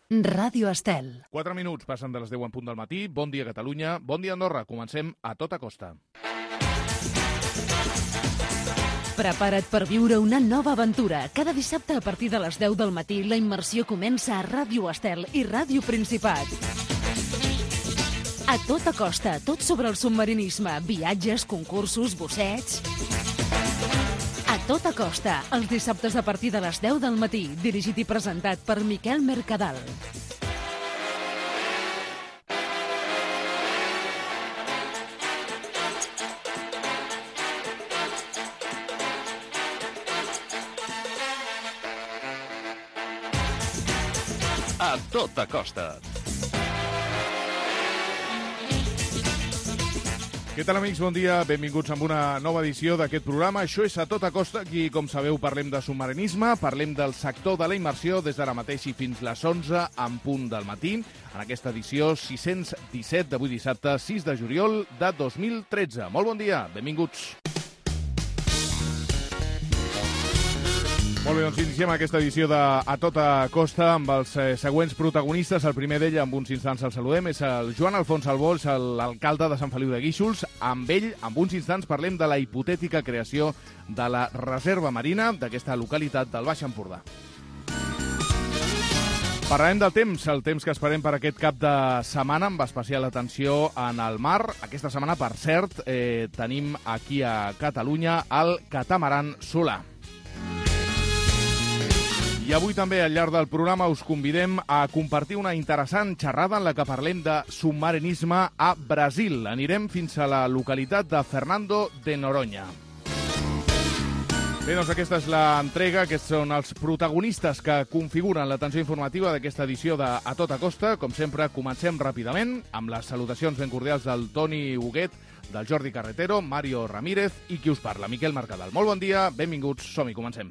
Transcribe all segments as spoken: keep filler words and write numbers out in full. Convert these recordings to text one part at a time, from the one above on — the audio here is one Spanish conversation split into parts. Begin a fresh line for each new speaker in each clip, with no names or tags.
Ràdio Estel.
Quatre minuts passen de les deu en punt del matí. Bon dia, Catalunya. Bon dia, Andorra. Comencem a tota costa.
Prepara't per viure una nova aventura. Cada dissabte a partir de les deu del matí la immersió comença a Ràdio Estel i Ràdio Principat. A tota costa, tot sobre el submarinisme, viatges, concursos, bussets... A tota costa, els dissabtes a partir de les deu del matí, dirigit i presentat per Miquel Mercadal.
A tota costa.
Què tal, amics? Bon dia. Benvinguts a una nova edició d'aquest programa. Això és A Tota Costa. Aquí, com sabeu, parlem de submarinisme, parlem del sector de la immersió des d'ara mateix i fins les onze en punt del matí. En aquesta edició sis-cents disset d'avui dissabte, sis de juliol de dos mil tretze. Molt bon dia. Benvinguts. Molt bé, doncs iniciem aquesta edició de A Tota Costa amb els eh, següents protagonistes. El primer d'ell, amb uns instants el saludem, és el Joan Alfons Albó, l'alcalde de Sant Feliu de Guíxols. Amb ell, amb uns instants, parlem de la hipotètica creació de la reserva marina d'aquesta localitat del Baix Empordà. Parlarem del temps, el temps que esperem per aquest cap de setmana, amb especial atenció en el mar. Aquesta setmana, per cert, eh, tenim aquí a Catalunya el catamaran Solà. I avui també, al llarg del programa, us convidem a compartir una interessant xerrada en la que parlem de submarinisme a Brasil. Anirem fins a la localitat de Fernando de Noronha. Bé, doncs aquesta és l'entrega, aquests són els protagonistes que configuren l'atenció informativa d'aquesta edició de A Tota Costa. Com sempre, comencem ràpidament amb les salutacions ben cordials del Toni Huguet, del Jordi Carretero, Mario Ramírez i qui us parla, Miquel Mercadal. Molt bon dia, benvinguts, som-hi, comencem.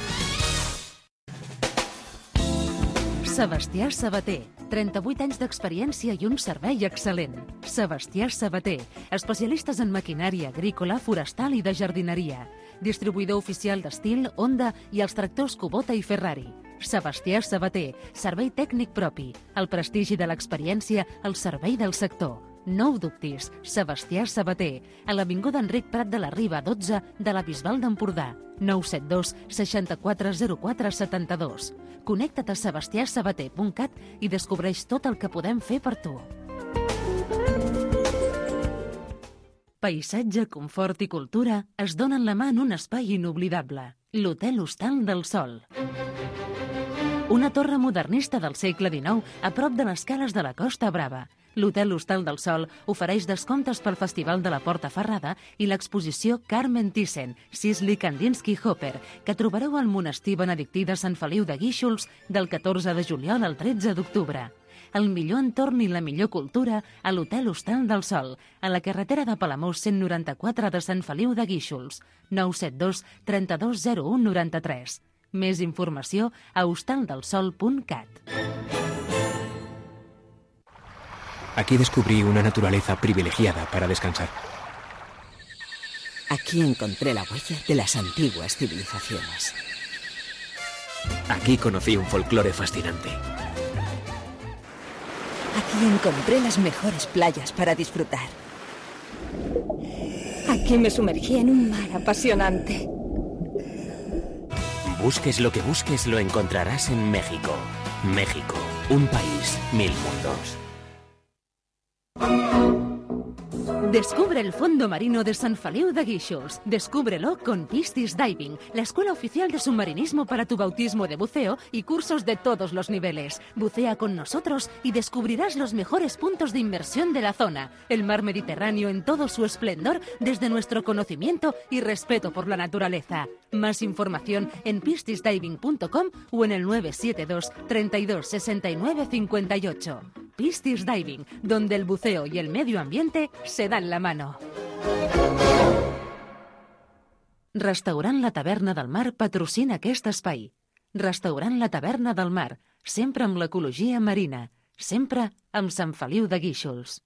Sebastià Sabater, trenta-vuit anys d'experiència i un servei excel·lent. Sebastià Sabater, especialistes en maquinària agrícola, forestal i de jardineria. Distribuïdor oficial d'Estil, Honda i els tractors Kubota i Ferrari. Sebastià Sabater, servei tècnic propi. El prestigi de l'experiència al servei del sector. No ho dubtis, Sebastià Sabater, a l'avinguda Enric Prat de la Riba, dotze, de la Bisbal d'Empordà. nou set dos seixanta-quatre zero quatre setanta-dos. Connecta't a sebastià sabater punt cat i descobreix tot el que podem fer per tu. Paisatge, confort i cultura es donen la mà en un espai inoblidable. L'Hotel Hostal del Sol. Una torre modernista del segle dinou a prop de les cales de la Costa Brava. L'Hotel Hostal del Sol ofereix descomptes pel Festival de la Porta Ferrada i l'exposició Carmen Thyssen, Sisley Kandinsky Hopper, que trobareu al monestir benedictí de Sant Feliu de Guíxols del catorze de juliol al tretze d'octubre. El millor entorn i la millor cultura a l'Hotel Hostal del Sol, a la carretera de Palamós cent noranta-quatre de Sant Feliu de Guíxols, nou set dos trenta-dos zero u noranta-tres. Més informació a hostaldelsol punt cat.
Aquí descubrí una naturaleza privilegiada para descansar.
Aquí encontré la huella de las antiguas civilizaciones.
Aquí conocí un folclore fascinante.
Aquí encontré las mejores playas para disfrutar. Aquí me sumergí en un mar apasionante.
Busques lo que busques, lo encontrarás en México. México, un país, mil mundos.
Descubre el fondo marino de San Feliu de Guíxols. Descúbrelo con Pistis Diving, la escuela oficial de submarinismo para tu bautismo de buceo y cursos de todos los niveles. Bucea con nosotros y descubrirás los mejores puntos de inmersión de la zona. El mar Mediterráneo en todo su esplendor desde nuestro conocimiento y respeto por la naturaleza. Más información en pistis diving punto com o en el nueve siete dos treinta y dos sesenta y nueve cincuenta y ocho. Pistis Diving, donde el buceo y el medio ambiente se dan la mano. Restaurant La Taverna del Mar patrocina aquest espai. Restaurant La Taverna del Mar, sempre amb l'ecologia marina, sempre amb Sant Feliu de Guíxols.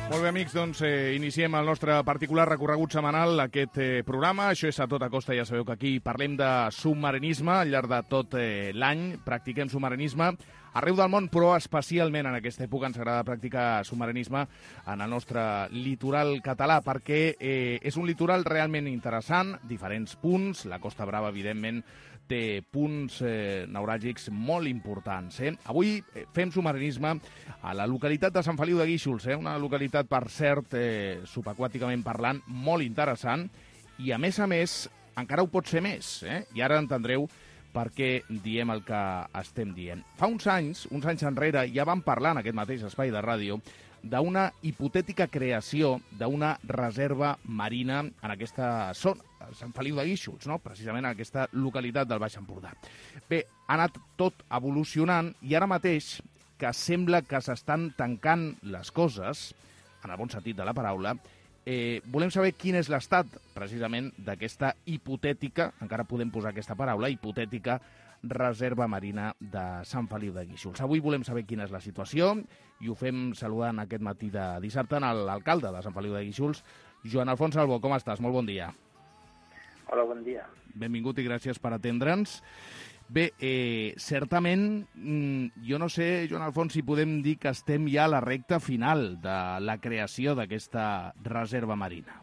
Molt bé, amics, doncs eh, iniciem el nostre particular recorregut setmanal, aquest eh, programa. Això és A Tota Costa, ja sabeu que aquí parlem de submarinisme al llarg de tot eh, l'any. Practiquem submarinisme arreu del món, però especialment en aquesta època ens agrada practicar submarinisme en el nostre litoral català, perquè eh, és un litoral realment interessant, diferents punts. La Costa Brava, evidentment, té punts eh, neuràgics molt importants. Eh? Avui eh, fem submarinisme a la localitat de Sant Feliu de Guíxols, eh? Una localitat, per cert, eh, subaquàticament parlant, molt interessant, i a més a més encara ho pot ser més, eh? I ara entendreu per què diem el que estem dient. Fa uns anys, uns anys enrere, ja vam parlar en aquest mateix espai de ràdio d'una hipotètica creació d'una reserva marina en aquesta zona, Sant Feliu de Guíxols, no? Precisament en aquesta localitat del Baix Empordà. Bé, ha anat tot evolucionant i ara mateix, que sembla que s'estan tancant les coses, en el bon sentit de la paraula, eh, volem saber quin és l'estat, precisament, d'aquesta hipotètica, encara podem posar aquesta paraula, hipotètica reserva marina de Sant Feliu de Guíxols. Avui volem saber quina és la situació i ho fem saludant aquest matí de dissabte a l'alcalde de Sant Feliu de Guíxols, Joan Alfons Albó. Com estàs? Molt bon dia.
Hola, bon dia.
Benvingut i gràcies per atendre'ns. Bé, eh, certament, jo no sé, Joan Alfons, si podem dir que estem ja a la recta final de la creació d'aquesta reserva marina.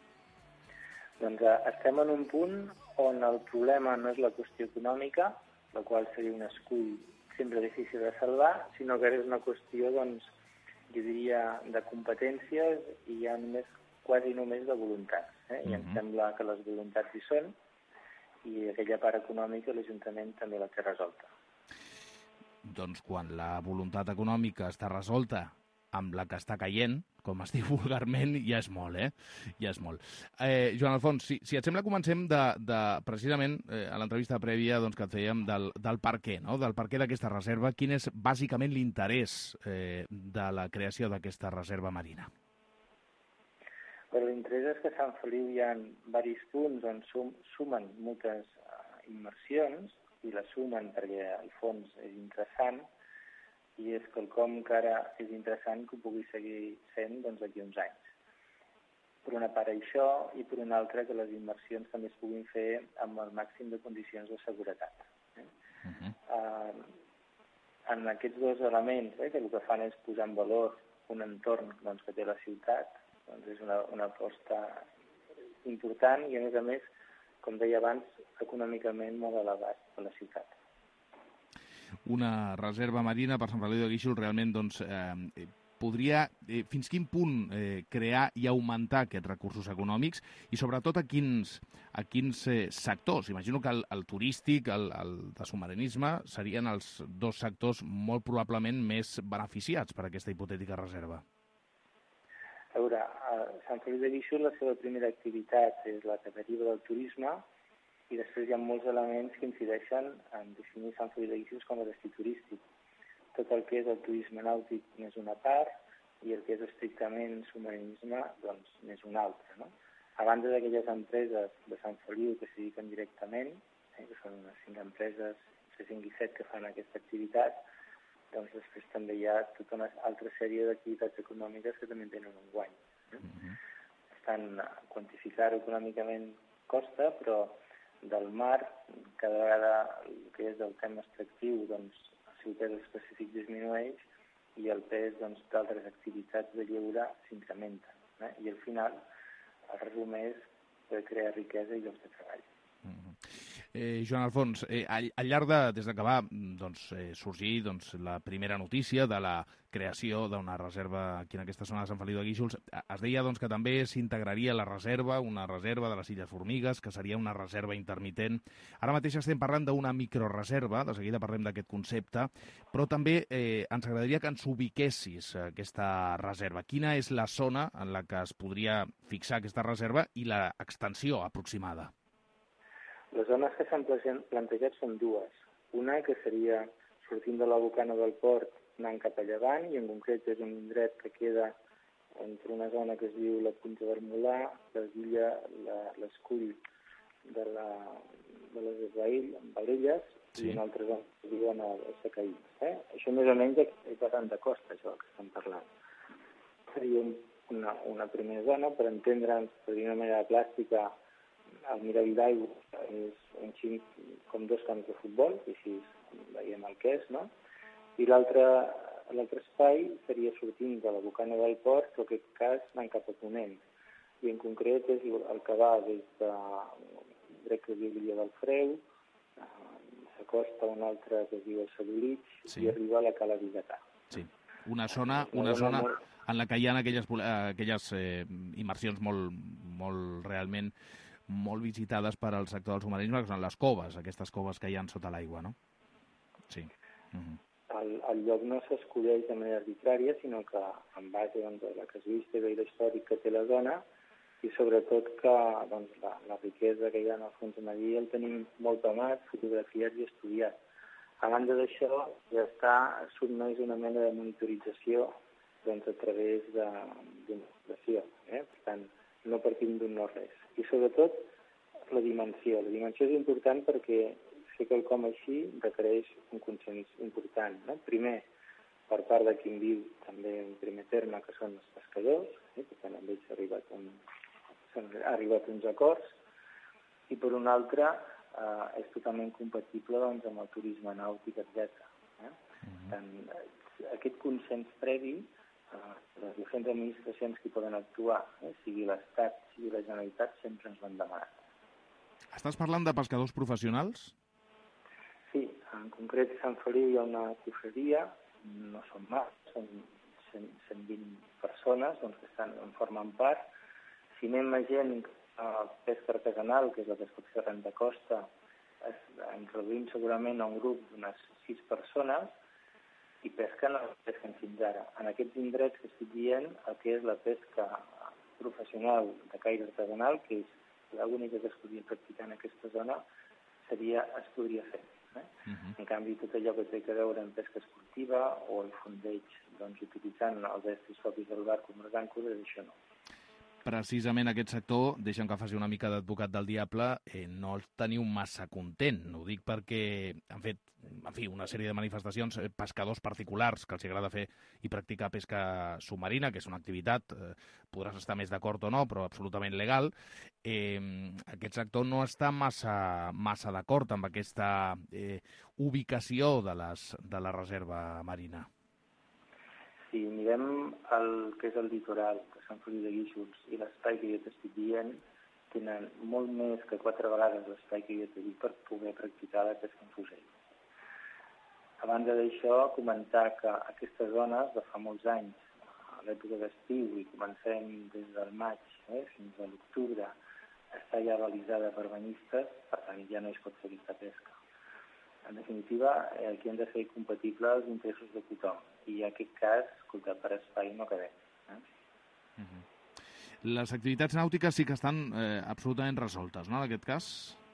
Doncs eh, estem en un punt on el problema no és la qüestió econòmica, la qual seria un escull sempre difícil de salvar, sinó que és una qüestió, doncs, jo diria, de competències i ja només, quasi només de voluntats. Eh? I em sembla que les voluntats hi són i aquella part econòmica l'Ajuntament també la té resolta.
Doncs quan la voluntat econòmica està resolta amb la que està caient, com es diu vulgarment, ja és molt, eh? Ja és molt. Eh, Joan Alfons, si, si et sembla, comencem de, de precisament, eh, a l'entrevista prèvia doncs, que et fèiem del, del per què, no? Del per què d'aquesta reserva. Quin és bàsicament l'interès eh, de la creació d'aquesta reserva marina?
Però l'interès és que a Sant Feliu hi ha diversos punts on sum, sumen moltes uh, immersions i la sumen perquè el fons és interessant i és quelcom que ara és interessant que ho pugui seguir sent doncs, d'aquí uns anys. Per una part això i per una altra que les immersions també es puguin fer amb el màxim de condicions de seguretat. Eh? Uh-huh. uh, en aquests dos elements, eh, que el que fan és posar en valor un entorn doncs, que té la ciutat, doncs és una, una aposta important i, a més a més, com deia abans, econòmicament molt elevat per la ciutat.
Una reserva marina per Sant Feliu de Guíxols realment doncs, eh, podria, eh, fins quin punt, eh, crear i augmentar aquests recursos econòmics i sobretot a quins, a quins eh, sectors. Imagino que el, el turístic, el, el de submarinisme, serien els dos sectors molt probablement més beneficiats per aquesta hipotètica reserva.
A veure, a Sant Feliu de Guíxols la seva primera activitat és la que deriva del turisme i després hi ha molts elements que incideixen en definir Sant Feliu de Guíxols com a destí turístic. Tot el que és el turisme nàutic n'és una part i el que és estrictament submarinisme doncs n'és una altra. No? A banda d'aquelles empreses de Sant Feliu que s'hi dediquen directament, eh, que són unes cinc empreses, cinc i set que fan aquesta activitat, doncs després també hi ha tota una altra sèrie d'activitats econòmiques que també tenen un guany. Eh? Uh-huh. Estan quantificar econòmicament costa, però del mar cada vegada el que és el tema extractiu, doncs el seu pes específic disminueix i el pes doncs, d'altres activitats de lleure s'incrementa. Eh? I al final el resum és per crear riquesa i llocs de treball.
Uh-huh. Eh, Joan Alfons, eh, al, al llarg de, des que va doncs, eh, sorgir doncs, la primera notícia de la creació d'una reserva aquí en aquesta zona de Sant Feliu de Guíxols, es deia doncs, que també s'integraria la reserva, una reserva de les Illes Formigues, que seria una reserva intermitent. Ara mateix estem parlant d'una microreserva, de seguida parlem d'aquest concepte, però també eh, ens agradaria que ens ubiquessis aquesta reserva. Quina és la zona en la que es podria fixar aquesta reserva i l'extensió aproximada?
Les zones que s'han plantejat són dues. Una que seria sortint de la bocana del port anant cap a llevant, i en concret és un indret que queda entre una zona que es diu la Punta del Molar, l'illa, l'escull de, la, de les Valelles, sí, i una altra zona que es diuen els Sacaïns. Eh? Això més o menys és bastant de costa, això que estem parlant. Seria un una, una primera zona. Per entendre'ns, per dir una manera plàstica, el mirall d'aigua és un xic com dos camps de futbol, i així veiem el que és, no? I l'altre espai seria sortint de la bocana del port, però en aquest cas anant cap a ponent. I en concret és el que va des de, crec que es diu l'illa del Freu, s'acosta a un altre que es diu el Sadolitx, sí. I arriba a la Cala Vigatà.
Sí, una zona, una zona en la que hi ha aquelles, aquelles eh, immersions molt, molt realment molt visitades per al sector del submarinisme, que són les coves, aquestes coves que hi ha sota l'aigua, no? Sí. Uh-huh.
el, el lloc no s'escolleix de manera arbitrària, sinó que en base doncs, a la casuística i l'històric que té la zona, i sobretot que doncs, la, la riquesa que hi ha en el fons marí el tenim molt tomat, fotografiat i estudiat. A banda d'això, ja està sotmès una mena de monitorització doncs, a través d'una operació. Eh? Per tant, no partim d'un no res. I sobretot, la dimensió. La dimensió és important perquè fer quelcom així requereix un consens important. No? Primer, per part de qui en viu, també en primer terme, que són els pescadors, eh? Per tant, amb ells s'ha arribat, un, arribat uns acords, i per un altre, eh, és totalment compatible doncs, amb el turisme nàutic, etcètera. Eh? Mm-hmm. Tant, aquest consens previ, eh, les diferents administracions que poden actuar, eh? sigui l'Estat, sigui la Generalitat, sempre ens l'han demanat.
Estàs parlant de pescadors professionals?
Sí, en concret a Sant Feliu hi ha una cofreria, no són mals, són cent vint persones doncs, que estan, en formen part. Si anem a gent a pesca artesanal, que és la pesca artesanal de costa, es, ens reduïm segurament a un grup d'unes sis persones i pesquen el que pesquen fins ara. En aquests indrets que estic dient, el que és la pesca professional de caire artesanal, que és l'única que es podria practicar en aquesta zona, seria, es podria fer. Eh? Uh-huh. En canvi, tot allò que té a veure amb pesca esportiva o el fondeig, doncs, utilitzant els estris propis del bar com les àncores, això no.
Precisament aquest sector, deixa'm que faci una mica d'advocat del diable, eh, no el teniu massa content. Ho dic perquè han fet, en fi, una sèrie de manifestacions, eh, pescadors particulars que els agrada fer i practicar pesca submarina, que és una activitat, eh, podràs estar més d'acord o no, però absolutament legal. Eh, aquest sector no està massa, massa d'acord amb aquesta eh, ubicació de, les, de la reserva marina.
Si mirem el que és el litoral, que Sant Feliu de Guíxols, i l'espai que jo t'estic dient, tenen molt més que quatre vegades l'espai que jo t'he dit per poder practicar la pesca amb fusell. A banda d'això, comentar que aquestes zones, de fa molts anys, a l'època d'estiu, i comencem des del maig eh, fins a l'octubre, està ja balisada per banyistes, per tant ja no es pot fer aquesta pesca. En definitiva, aquí hem de fer compatible els interessos de tothom. I en aquest cas, escolta, per espai no quedem. Eh?
Uh-huh. Les activitats nàutiques sí que estan eh, absolutament resoltes, no, en aquest cas?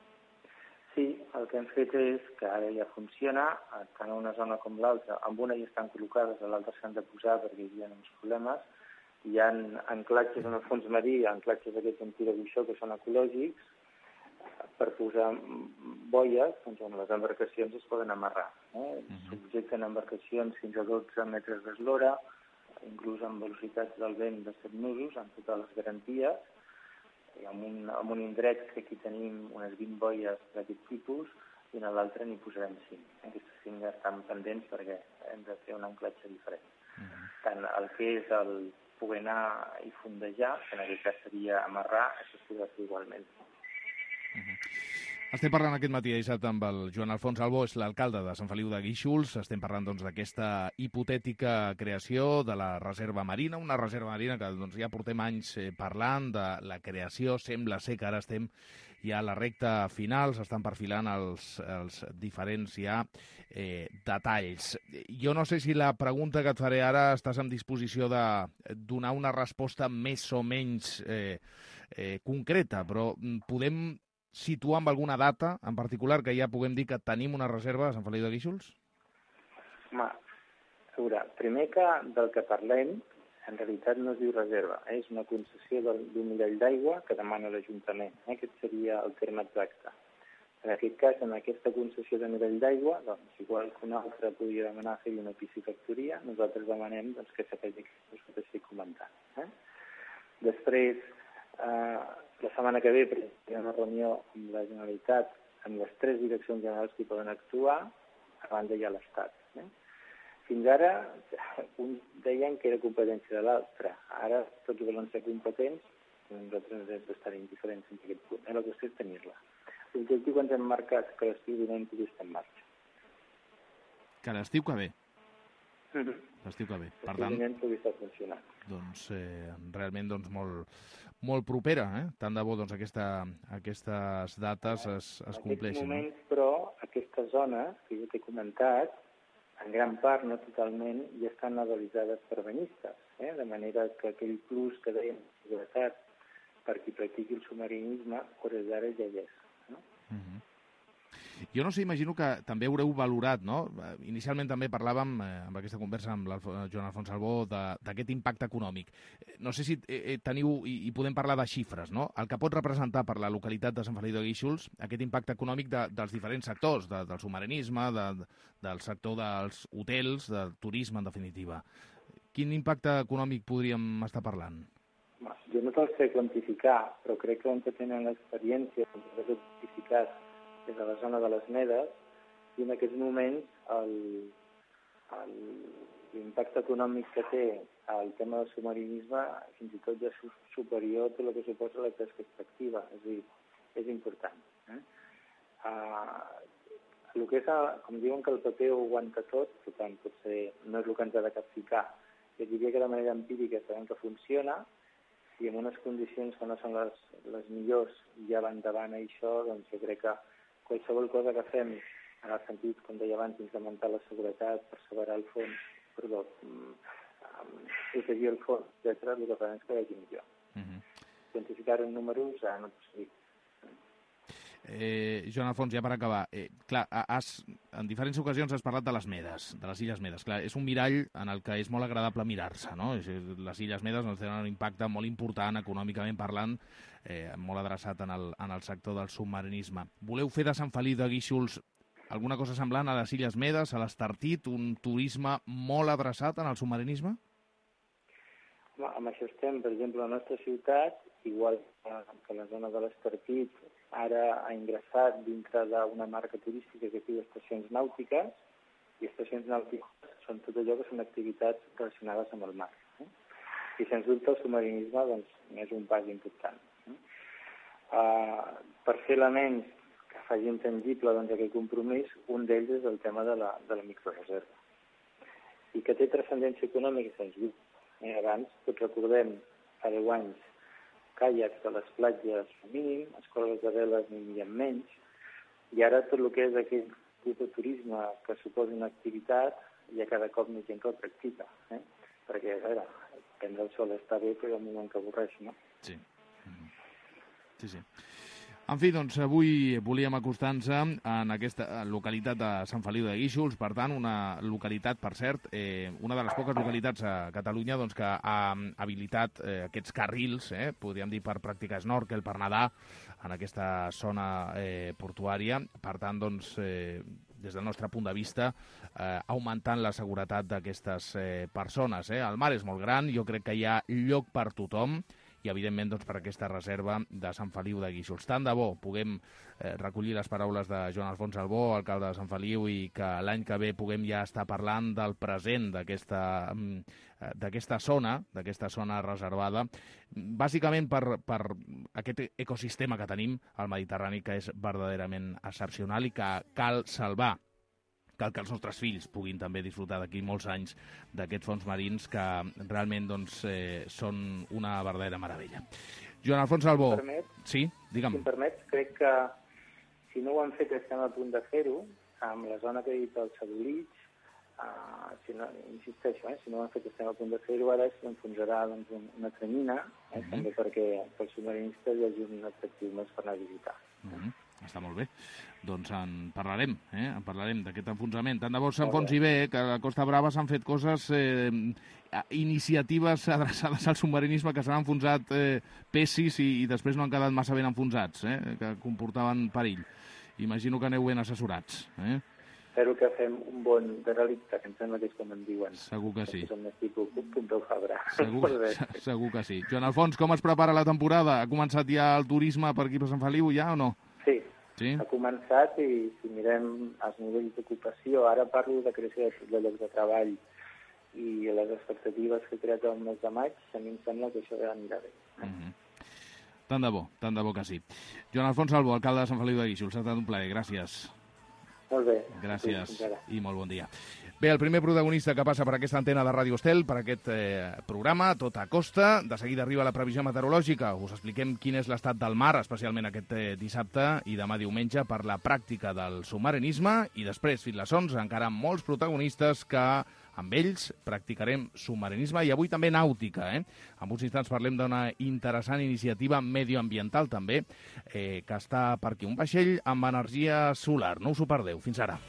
Sí, el que hem fet és que ara ja funciona, tant a una zona com l'altra. En una ja estan col·locades, a l'altra s'han de posar perquè hi ha uns problemes. Hi ha anclatges en el fons marí, anclatges d'aquests amb tirabuixó que són ecològics, per posar boies doncs, on les embarcacions es poden amarrar. Eh? Subjecten embarcacions fins a dotze metres d'eslora, inclús amb velocitats del vent de set nusos, amb totes les garanties. I en, un, en un indret que aquí tenim unes vint boies d'aquest tipus i en l'altre n'hi posarem cinc. Aquestes cinc ja estan pendents perquè hem de fer un anclatge diferent. Uh-huh. Tant el que és el poder anar i fondejar, que en aquest cas seria amarrar, això es podrà fer igualment.
Uh-huh. Estem parlant aquest matí dissabte amb el Joan Alfons Albó, és l'alcalde de Sant Feliu de Guíxols. Estem parlant doncs, d'aquesta hipotètica creació de la reserva marina, una reserva marina que doncs, ja portem anys eh, parlant de la creació. Sembla ser que ara estem ja a la recta final, s'estan perfilant els, els diferents ja eh, detalls. Jo no sé si la pregunta que et faré ara estàs en disposició de donar una resposta més o menys eh, eh, concreta, però podem situar amb alguna data en particular que ja puguem dir que tenim una reserva a Sant Feliu de Guíxols?
Home, a veure, primer que del que parlem, en realitat no es diu reserva, eh? És una concessió d'un mirall d'aigua que demana l'Ajuntament. Eh? Aquest seria el terme exacte. En aquest cas, en aquesta concessió de mirall d'aigua, doncs, igual que una altra podria demanar fer una piscifactoria, nosaltres demanem doncs, que s'acabi que us estic comentant. Eh? Després, eh, la setmana que ve hi ha una reunió amb la Generalitat, amb les tres direccions generals que hi poden actuar, a banda hi ha l'Estat. Eh? Fins ara, uns deien que era competència de l'altre. Ara tots volen ser competents, nosaltres ens hem d'estar indiferents en aquest punt. La qüestió és tenir-la. L'objectiu que ens hem marcat que l'estiu vinent pugui estar en marxa.
Que l'estiu que ve?
Mm-hmm.
L'estiu que ve. Per
l'estiu
tant,
vinent pugui estar funcionant.
Doncs eh, realment doncs, molt, molt propera, eh? Tant de bo doncs, aquesta, aquestes dates es, es compleixin.
En aquests moments, però, aquestes zones que jo t'he comentat, en gran part, no totalment, ja estan legalitzades per banyistes, eh? De manera que aquell plus que dèiem de seguretat per qui practiqui el submarinisme, a hores d'ara ja hi és. No?
Uh-huh. Jo no sé, imagino que també haureu valorat, no? Inicialment també parlàvem, eh, amb aquesta conversa amb el Joan Alfons Albó, d'aquest impacte econòmic. No sé si eh, teniu, i, i podem parlar de xifres, no? El que pot representar per la localitat de Sant Feliu de Guíxols aquest impacte econòmic de, dels diferents sectors, de, del submarinisme, de, del sector dels hotels, del turisme, en definitiva. Quin impacte econòmic podríem estar parlant?
Jo no te'l sé quantificar, però crec que on tenen l'experiència, on tenen quantificat des de la zona de les Medes, i en aquests moments l'impacte econòmic que té el tema del submarinisme fins i tot ja és superior a tot el que suposa la pesca extractiva, és a dir, és important. Eh? Uh, el que és, com diuen que el paper ho aguanta tot, per tant, potser no és el que ens ha de capficar. Jo diria que de manera empírica sabem que funciona, i en unes condicions que no són les, les millors ja va endavant això, doncs jo crec que qualsevol cosa que fem en el sentit, com deia abans, incrementar la seguretat, perseverar el fons, perdó, protegir el fons, etcètera, el que farem és que vagi millor. Uh-huh. Quantificar en números, ah, no pots dir.
Eh, Joan Alfons, ja per acabar, eh, clar, has, en diferents ocasions has parlat de les Medes, de les Illes Medes. Clar, és un mirall en el que és molt agradable mirar-se, no? Les Illes Medes doncs, tenen un impacte molt important, econòmicament parlant, eh, molt adreçat en el, en el sector del submarinisme. Voleu fer de Sant Feliu de Guíxols alguna cosa semblant a les Illes Medes, a l'Estartit, un turisme molt adreçat en el submarinisme?
Home, amb això estem, per exemple, a la nostra ciutat, igual que la zona de l'Estartit, ara ha ingressat dintre d'una marca turística que es diu estacions nàutiques, i estacions nàutiques són tot allò que són activitats relacionades amb el mar. Eh? I sens dubte el submarinisme doncs, és un pas important. Eh? Uh, per fer elements que facin tangible doncs, aquest compromís, un d'ells és el tema de la, de la microreserva. I que té transcendència econòmica, sens dubte. Eh, abans, tots recordem, fa deu anys, caiacs a les platges mínim, escoles de veles n'hi havia menys, i ara tot el que és aquell tipus de turisme que suposa una activitat, hi ha cada cop més gent que el practica. Eh? Perquè, a veure, prendre el sol està bé, però hi ha un moment que avorreix, no?
Sí. Sí, sí. En fi, doncs avui volíem acostar-nos en aquesta localitat de Sant Feliu de Guíxols, per tant, una localitat, per cert, eh, una de les poques localitats a Catalunya doncs, que ha habilitat eh, aquests carrils, eh, podríem dir per practicar snorkel, per nedar en aquesta zona eh, portuària. Per tant, doncs, eh, des del nostre punt de vista, eh, augmentant la seguretat d'aquestes eh, persones. Eh? El mar és molt gran, jo crec que hi ha lloc per tothom, i, evidentment, doncs, per aquesta reserva de Sant Feliu de Guíxols. Tant de bo puguem eh, recollir les paraules de Joan Alfons Albó, alcalde de Sant Feliu, i que l'any que ve puguem ja estar parlant del present d'aquesta d'aquesta zona, d'aquesta zona reservada, bàsicament per, per aquest ecosistema que tenim al Mediterrani, que és verdaderament excepcional i que cal salvar. Cal que els nostres fills puguin també disfrutar d'aquí molts anys d'aquests fons marins que realment doncs, eh, són una verdadera meravella. Joan Alfons Albó...
Si em permet,
sí, digue'm.
Si em permets, crec que si no ho han fet estem a punt de fer-ho, amb la zona que he dit del Sadolits, uh, si no, insisteixo, eh, si no ho han fet estem a punt de fer-ho, ara s'enfonsarà doncs, una tranyina, eh, mm-hmm. també perquè pels submarinistes hi hagi un atractiu més per anar a visitar.
Mm-hmm. Està molt bé. Doncs en parlarem, eh? en parlarem d'aquest enfonsament. Tant de bo s'enfonsi bé, que a Costa Brava s'han fet coses, eh, iniciatives adreçades al submarinisme que s'han enfonsat eh, pessis i, i després no han quedat massa ben enfonsats, eh? que comportaven perill. Imagino que aneu ben assessorats. Eh?
espero que fem un bon derelicte, que em sembla que és com en diuen.
Segur que sí.
Que som més tipus Pompeu Fabra.
Segur, segur que sí. Joan Alfons, com es prepara la temporada? Ha començat ja el turisme per aquí per Sant Feliu, ja o no?
Sí,
sí?
Ha començat i si mirem els nivells d'ocupació, ara parlo de creació de llocs de treball i les expectatives que he creat el mes de maig, a mi em sembla que això ja anirà bé.
Uh-huh. Tant de bo, tant de bo que sí. Joan Alfons Salvo, alcalde de Sant Feliu de Guíxols, ha estat un plaer, gràcies.
Molt bé.
Gràcies
sí,
i molt bon dia. Bé, el primer protagonista que passa per aquesta antena de Ràdio Estel, per aquest eh, programa, tot a costa. De seguida arriba la previsió meteorològica. Us expliquem quin és l'estat del mar, especialment aquest eh, dissabte i demà diumenge, per la pràctica del submarinisme. I després, fins les onze, encara molts protagonistes que amb ells practicarem submarinisme i avui també nàutica. Eh? En uns instants parlem d'una interessant iniciativa medioambiental també, eh, que està per aquí. Un vaixell amb energia solar. No us ho perdeu. Fins ara.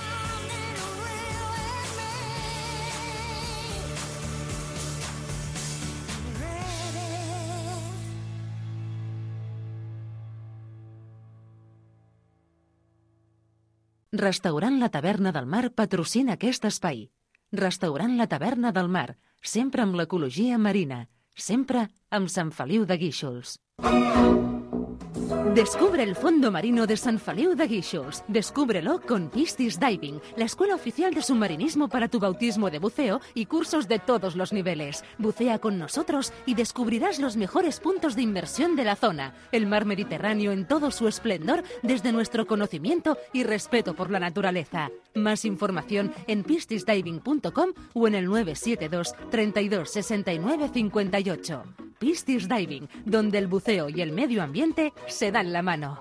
Restaurant La Taverna del Mar patrocina aquest espai. Restaurant La Taverna del Mar, sempre amb l'ecologia marina, sempre amb Sant Feliu de Guíxols. Descubre el fondo marino de San Feliu de Guíxols. Descúbrelo con Piscis Diving, la escuela oficial de submarinismo para tu bautismo de buceo y cursos de todos los niveles. Bucea con nosotros y descubrirás los mejores puntos de inmersión de la zona. El mar Mediterráneo en todo su esplendor desde nuestro conocimiento y respeto por la naturaleza. Más información en piscis diving punto com o en el nueve siete dos, treinta y dos, sesenta y nueve, cincuenta y ocho. Piscis Diving, donde el buceo y el medio ambiente se dan la mano.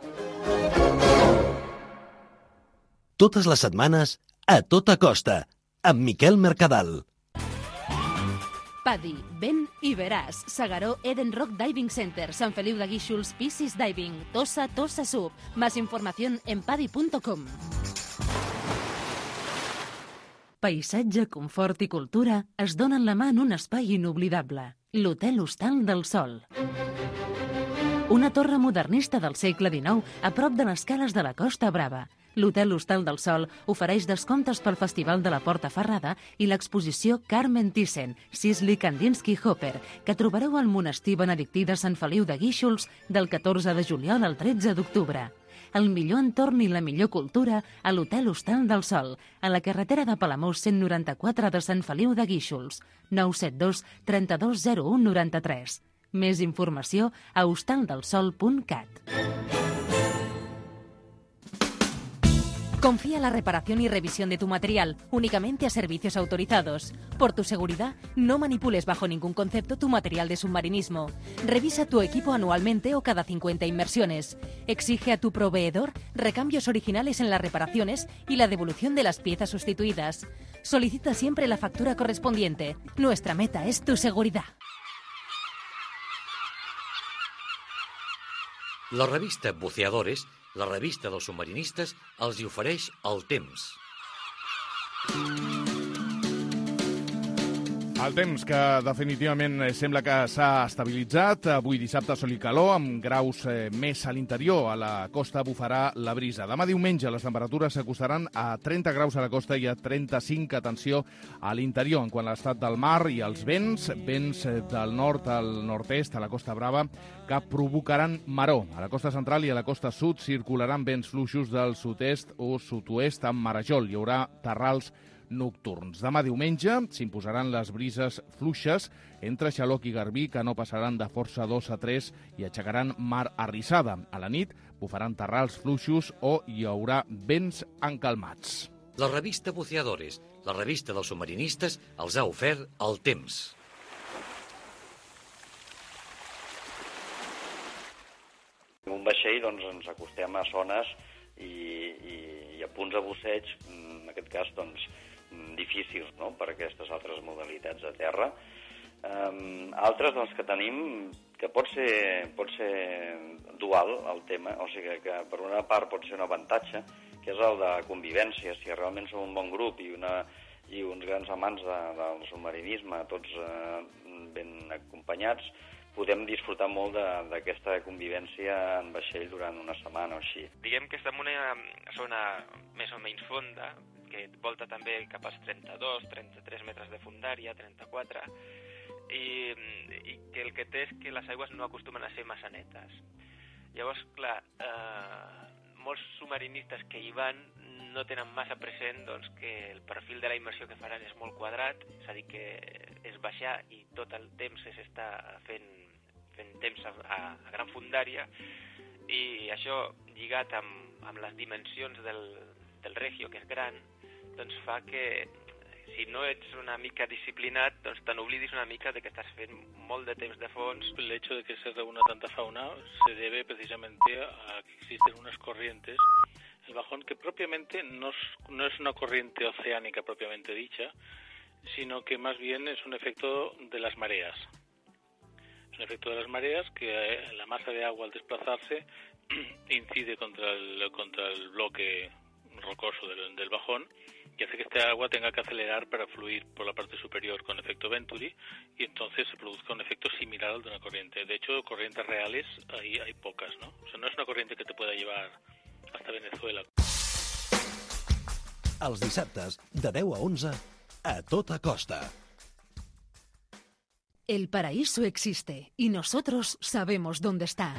Totes les setmanes, a tota costa, amb Miquel Mercadal.
Paddy, ven i veràs. S'Agaró, Eden Rock Diving Center, Sant Feliu de Guíxols, Piscis Diving, Tossa, Tossa Sub. Más información en paddy punto com. Paisatge, confort i cultura es donen la mà en un espai inoblidable. L'Hotel Hostal del Sol. Una torre modernista del segle dinou a prop de les cales de la Costa Brava. L'Hotel Hostal del Sol ofereix descomptes pel Festival de la Porta Ferrada i l'exposició Carmen Thyssen, Sisley Kandinsky Hopper, que trobareu al monestir benedictí de Sant Feliu de Guíxols del catorze de juliol al tretze d'octubre. El millor entorn i la millor cultura a l'Hotel Hostal del Sol, a la carretera de Palamós cent noranta-quatre de Sant Feliu de Guíxols, nou set dos, trenta-dos, zero u, noranta-tres. Més informació a hostaldelsol punt cat. Confía la reparación y revisión de tu material únicamente a servicios autorizados. Por tu seguridad, no manipules bajo ningún concepto tu material de submarinismo. Revisa tu equipo anualmente o cada cincuenta inmersiones. Exige a tu proveedor recambios originales en las reparaciones y la devolución de las piezas sustituidas. Solicita siempre la factura correspondiente. Nuestra meta es tu seguridad.
La revista Buceadores, la revista dels submarinistes, els hi ofereix el temps.
El temps que definitivament sembla que s'ha estabilitzat. Avui dissabte sol i calor, amb graus eh, més a l'interior. A la costa bufarà la brisa. Demà diumenge les temperatures s'acostaran a trenta graus a la costa i a trenta-cinc, atenció, a l'interior. En quant a l'estat del mar i els vents, vents del nord al nord-est, a la Costa Brava, que provocaran maror. A la costa central i a la costa sud circularan vents fluixos del sud-est o sud-oest amb marejol. Hi haurà terrals nocturns. Demà diumenge s'imposaran les brises fluixes entre Xaloc i Garbí, que no passaran de força dos a tres i aixecaran mar arrissada. A la nit bufaran terrals fluixos o hi haurà vents encalmats.
La revista Buceadores, la revista dels submarinistes, els ha ofert el temps.
En un vaixell doncs, ens acostem a zones i, i, i a punts de busseig, en aquest cas, doncs, difícils, no?, per aquestes altres modalitats de terra. Um, altres doncs, que tenim, que pot ser, pot ser dual el tema, o sigui que per una part pot ser un avantatge, que és el de convivència. Si realment som un bon grup i, una, i uns grans amants de, del submarinisme, tots eh, ben acompanyats, podem disfrutar molt d'aquesta convivència en vaixell durant una setmana o així.
Diguem que estem en una zona més o menys fonda, que volta també cap als trenta-dos, trenta-tres metres de fundària, trenta-quatre, i, i que el que té és que les aigües no acostumen a ser massa netes. Llavors, clar, eh, molts submarinistes que hi van no tenen massa present doncs, que el perfil de la immersió que faran és molt quadrat, és a dir, que és baixar i tot el temps s'està fent, fent temps a, a gran fundària, i això lligat amb, amb les dimensions del, del Regio, que és gran, doncs fa que si no ets una mica disciplinat, doncs te n'oblidis una mica de que estàs fent molt de temps de fons.
El hecho de que se reúna tanta fauna se debe precisamente a que existen unas corrientes. El bajón, que propiamente no es, no es una corriente oceánica propiamente dicha, sino que más bien es un efecto de las mareas. Es un efecto de las mareas que eh, la masa de agua al desplazarse incide contra el, contra el bloque rocoso del, del bajón y hace que este agua tenga que acelerar para fluir por la parte superior con efecto Venturi, y entonces se produzca un efecto similar al de una corriente. De hecho, corrientes reales hay, hay pocas, ¿no? O sea, no es una corriente que te pueda llevar hasta Venezuela.
Els dissabtes, de deu a onze, a tota costa.
El paraíso existe y nosotros sabemos dónde está.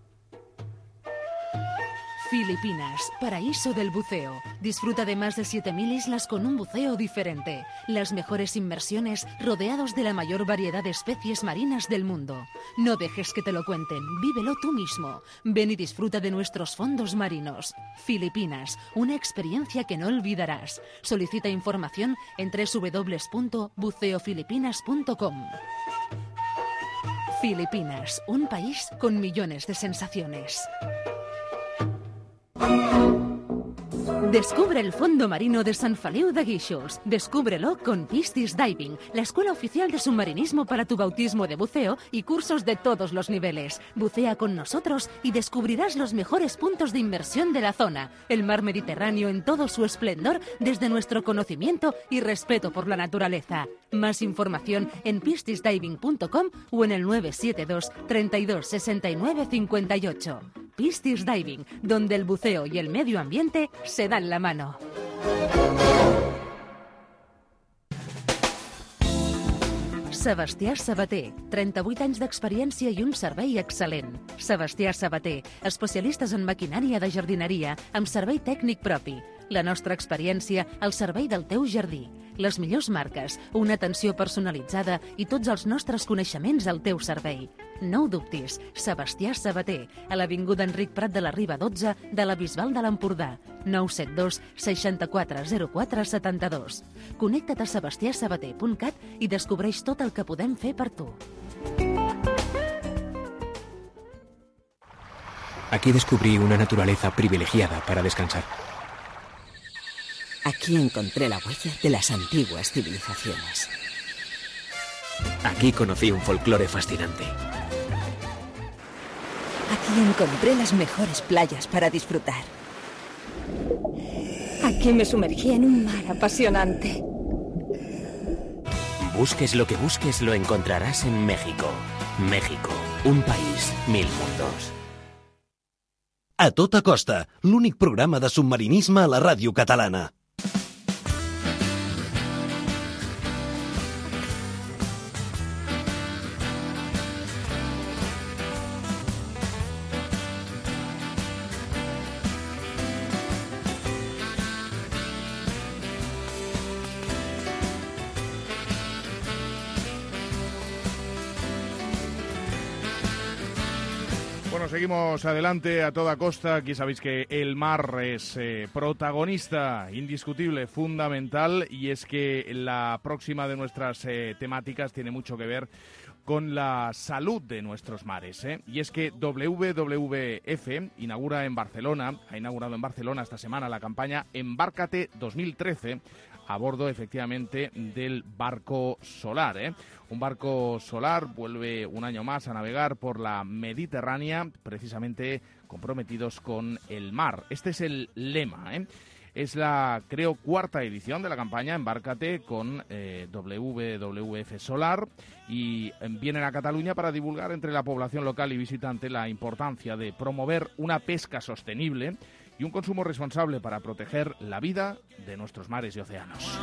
Filipinas, paraíso del buceo. Disfruta de más de siete mil islas con un buceo diferente. Las mejores inmersiones rodeados de la mayor variedad de especies marinas del mundo. No dejes que te lo cuenten, vívelo tú mismo. Ven y disfruta de nuestros fondos marinos. Filipinas, una experiencia que no olvidarás. Solicita información en doble u doble u doble u punto buceo filipinas punto com. Filipinas, un país con millones de sensaciones. Descubre el fondo marino de San Feliu de Guíxols. Descúbrelo con Piscis Diving, la escuela oficial de submarinismo para tu bautismo de buceo y cursos de todos los niveles. Bucea con nosotros y descubrirás los mejores puntos de inmersión de la zona. El mar Mediterráneo en todo su esplendor desde nuestro conocimiento y respeto por la naturaleza. Más información en piscis diving punto com o en el nueve siete dos, treinta y dos, sesenta y nueve, cincuenta y ocho. Piscis Diving, donde el buceo y el medio ambiente se dan la mano. Sebastià Sabater, trenta-vuit anys d'experiència i un servei excel·lent. Sebastià Sabater, especialistes en maquinària de jardineria amb servei tècnic propi. La nostra experiència al servei del teu jardí. Les millors marques, una atenció personalitzada i tots els nostres coneixements al teu servei. No ho dubtis, Sebastià Sabater, a l'Avinguda Enric Prat de la Riba dotze de la Bisbal de l'Empordà, nou set dos, seixanta-quatre, zero quatre, setanta-dos. Connecta't a sebastià sabater punt cat i descobreix tot el que podem fer per tu.
Aquí descubrí una naturaleza privilegiada para descansar.
Aquí encontré la huella de las antiguas civilizaciones.
Aquí conocí un folclore fascinante.
Aquí encontré las mejores playas para disfrutar.
Aquí me sumergí en un mar apasionante.
Busques lo que busques, lo encontrarás en México. México, un país, mil mundos.
A tota costa, l'únic programa de submarinisme a la ràdio catalana.
Bueno, seguimos adelante a toda costa. Aquí sabéis que el mar es eh, protagonista indiscutible, fundamental, y es que la próxima de nuestras eh, temáticas tiene mucho que ver con la salud de nuestros mares, ¿eh? Y es que W W F inaugura en Barcelona, ha inaugurado en Barcelona esta semana la campaña Embárcate dos mil trece, a bordo, efectivamente, del barco solar, ¿eh? Un barco solar vuelve un año más a navegar por la Mediterránea, precisamente comprometidos con el mar. Este es el lema, ¿eh? Es la, creo, cuarta edición de la campaña Embárcate con eh, W W F Solar, y vienen a Cataluña para divulgar entre la población local y visitante la importancia de promover una pesca sostenible y y un consumo responsable para proteger la vida de nuestros mares y océanos.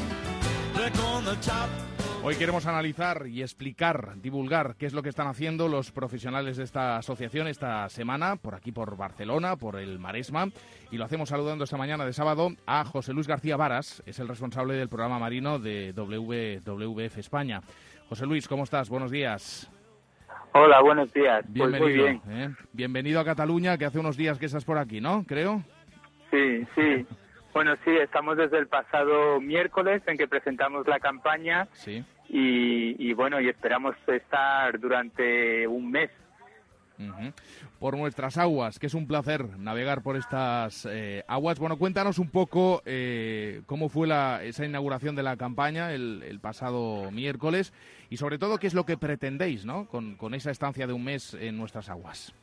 Hoy queremos analizar y explicar, divulgar qué es lo que están haciendo los profesionales de esta asociación esta semana, por aquí por Barcelona, por el Maresma, y lo hacemos saludando esta mañana de sábado a José Luis García Varas, es el responsable del programa marino de W W F España. José Luis, ¿cómo estás? Buenos días.
Hola, buenos días.
Bienvenido,
pues muy bien.
¿eh? Bienvenido a Cataluña, que hace unos días que estás por aquí, ¿no? Creo.
Sí, sí. Bueno, sí, estamos desde el pasado miércoles en que presentamos la campaña.
Sí.
Y, y bueno, y esperamos estar durante un mes.
Uh-huh. Por nuestras aguas, que es un placer navegar por estas eh, aguas. Bueno, cuéntanos un poco eh, cómo fue la, esa inauguración de la campaña el, el pasado miércoles y sobre todo qué es lo que pretendéis, ¿no? con, con esa estancia de un mes en nuestras aguas.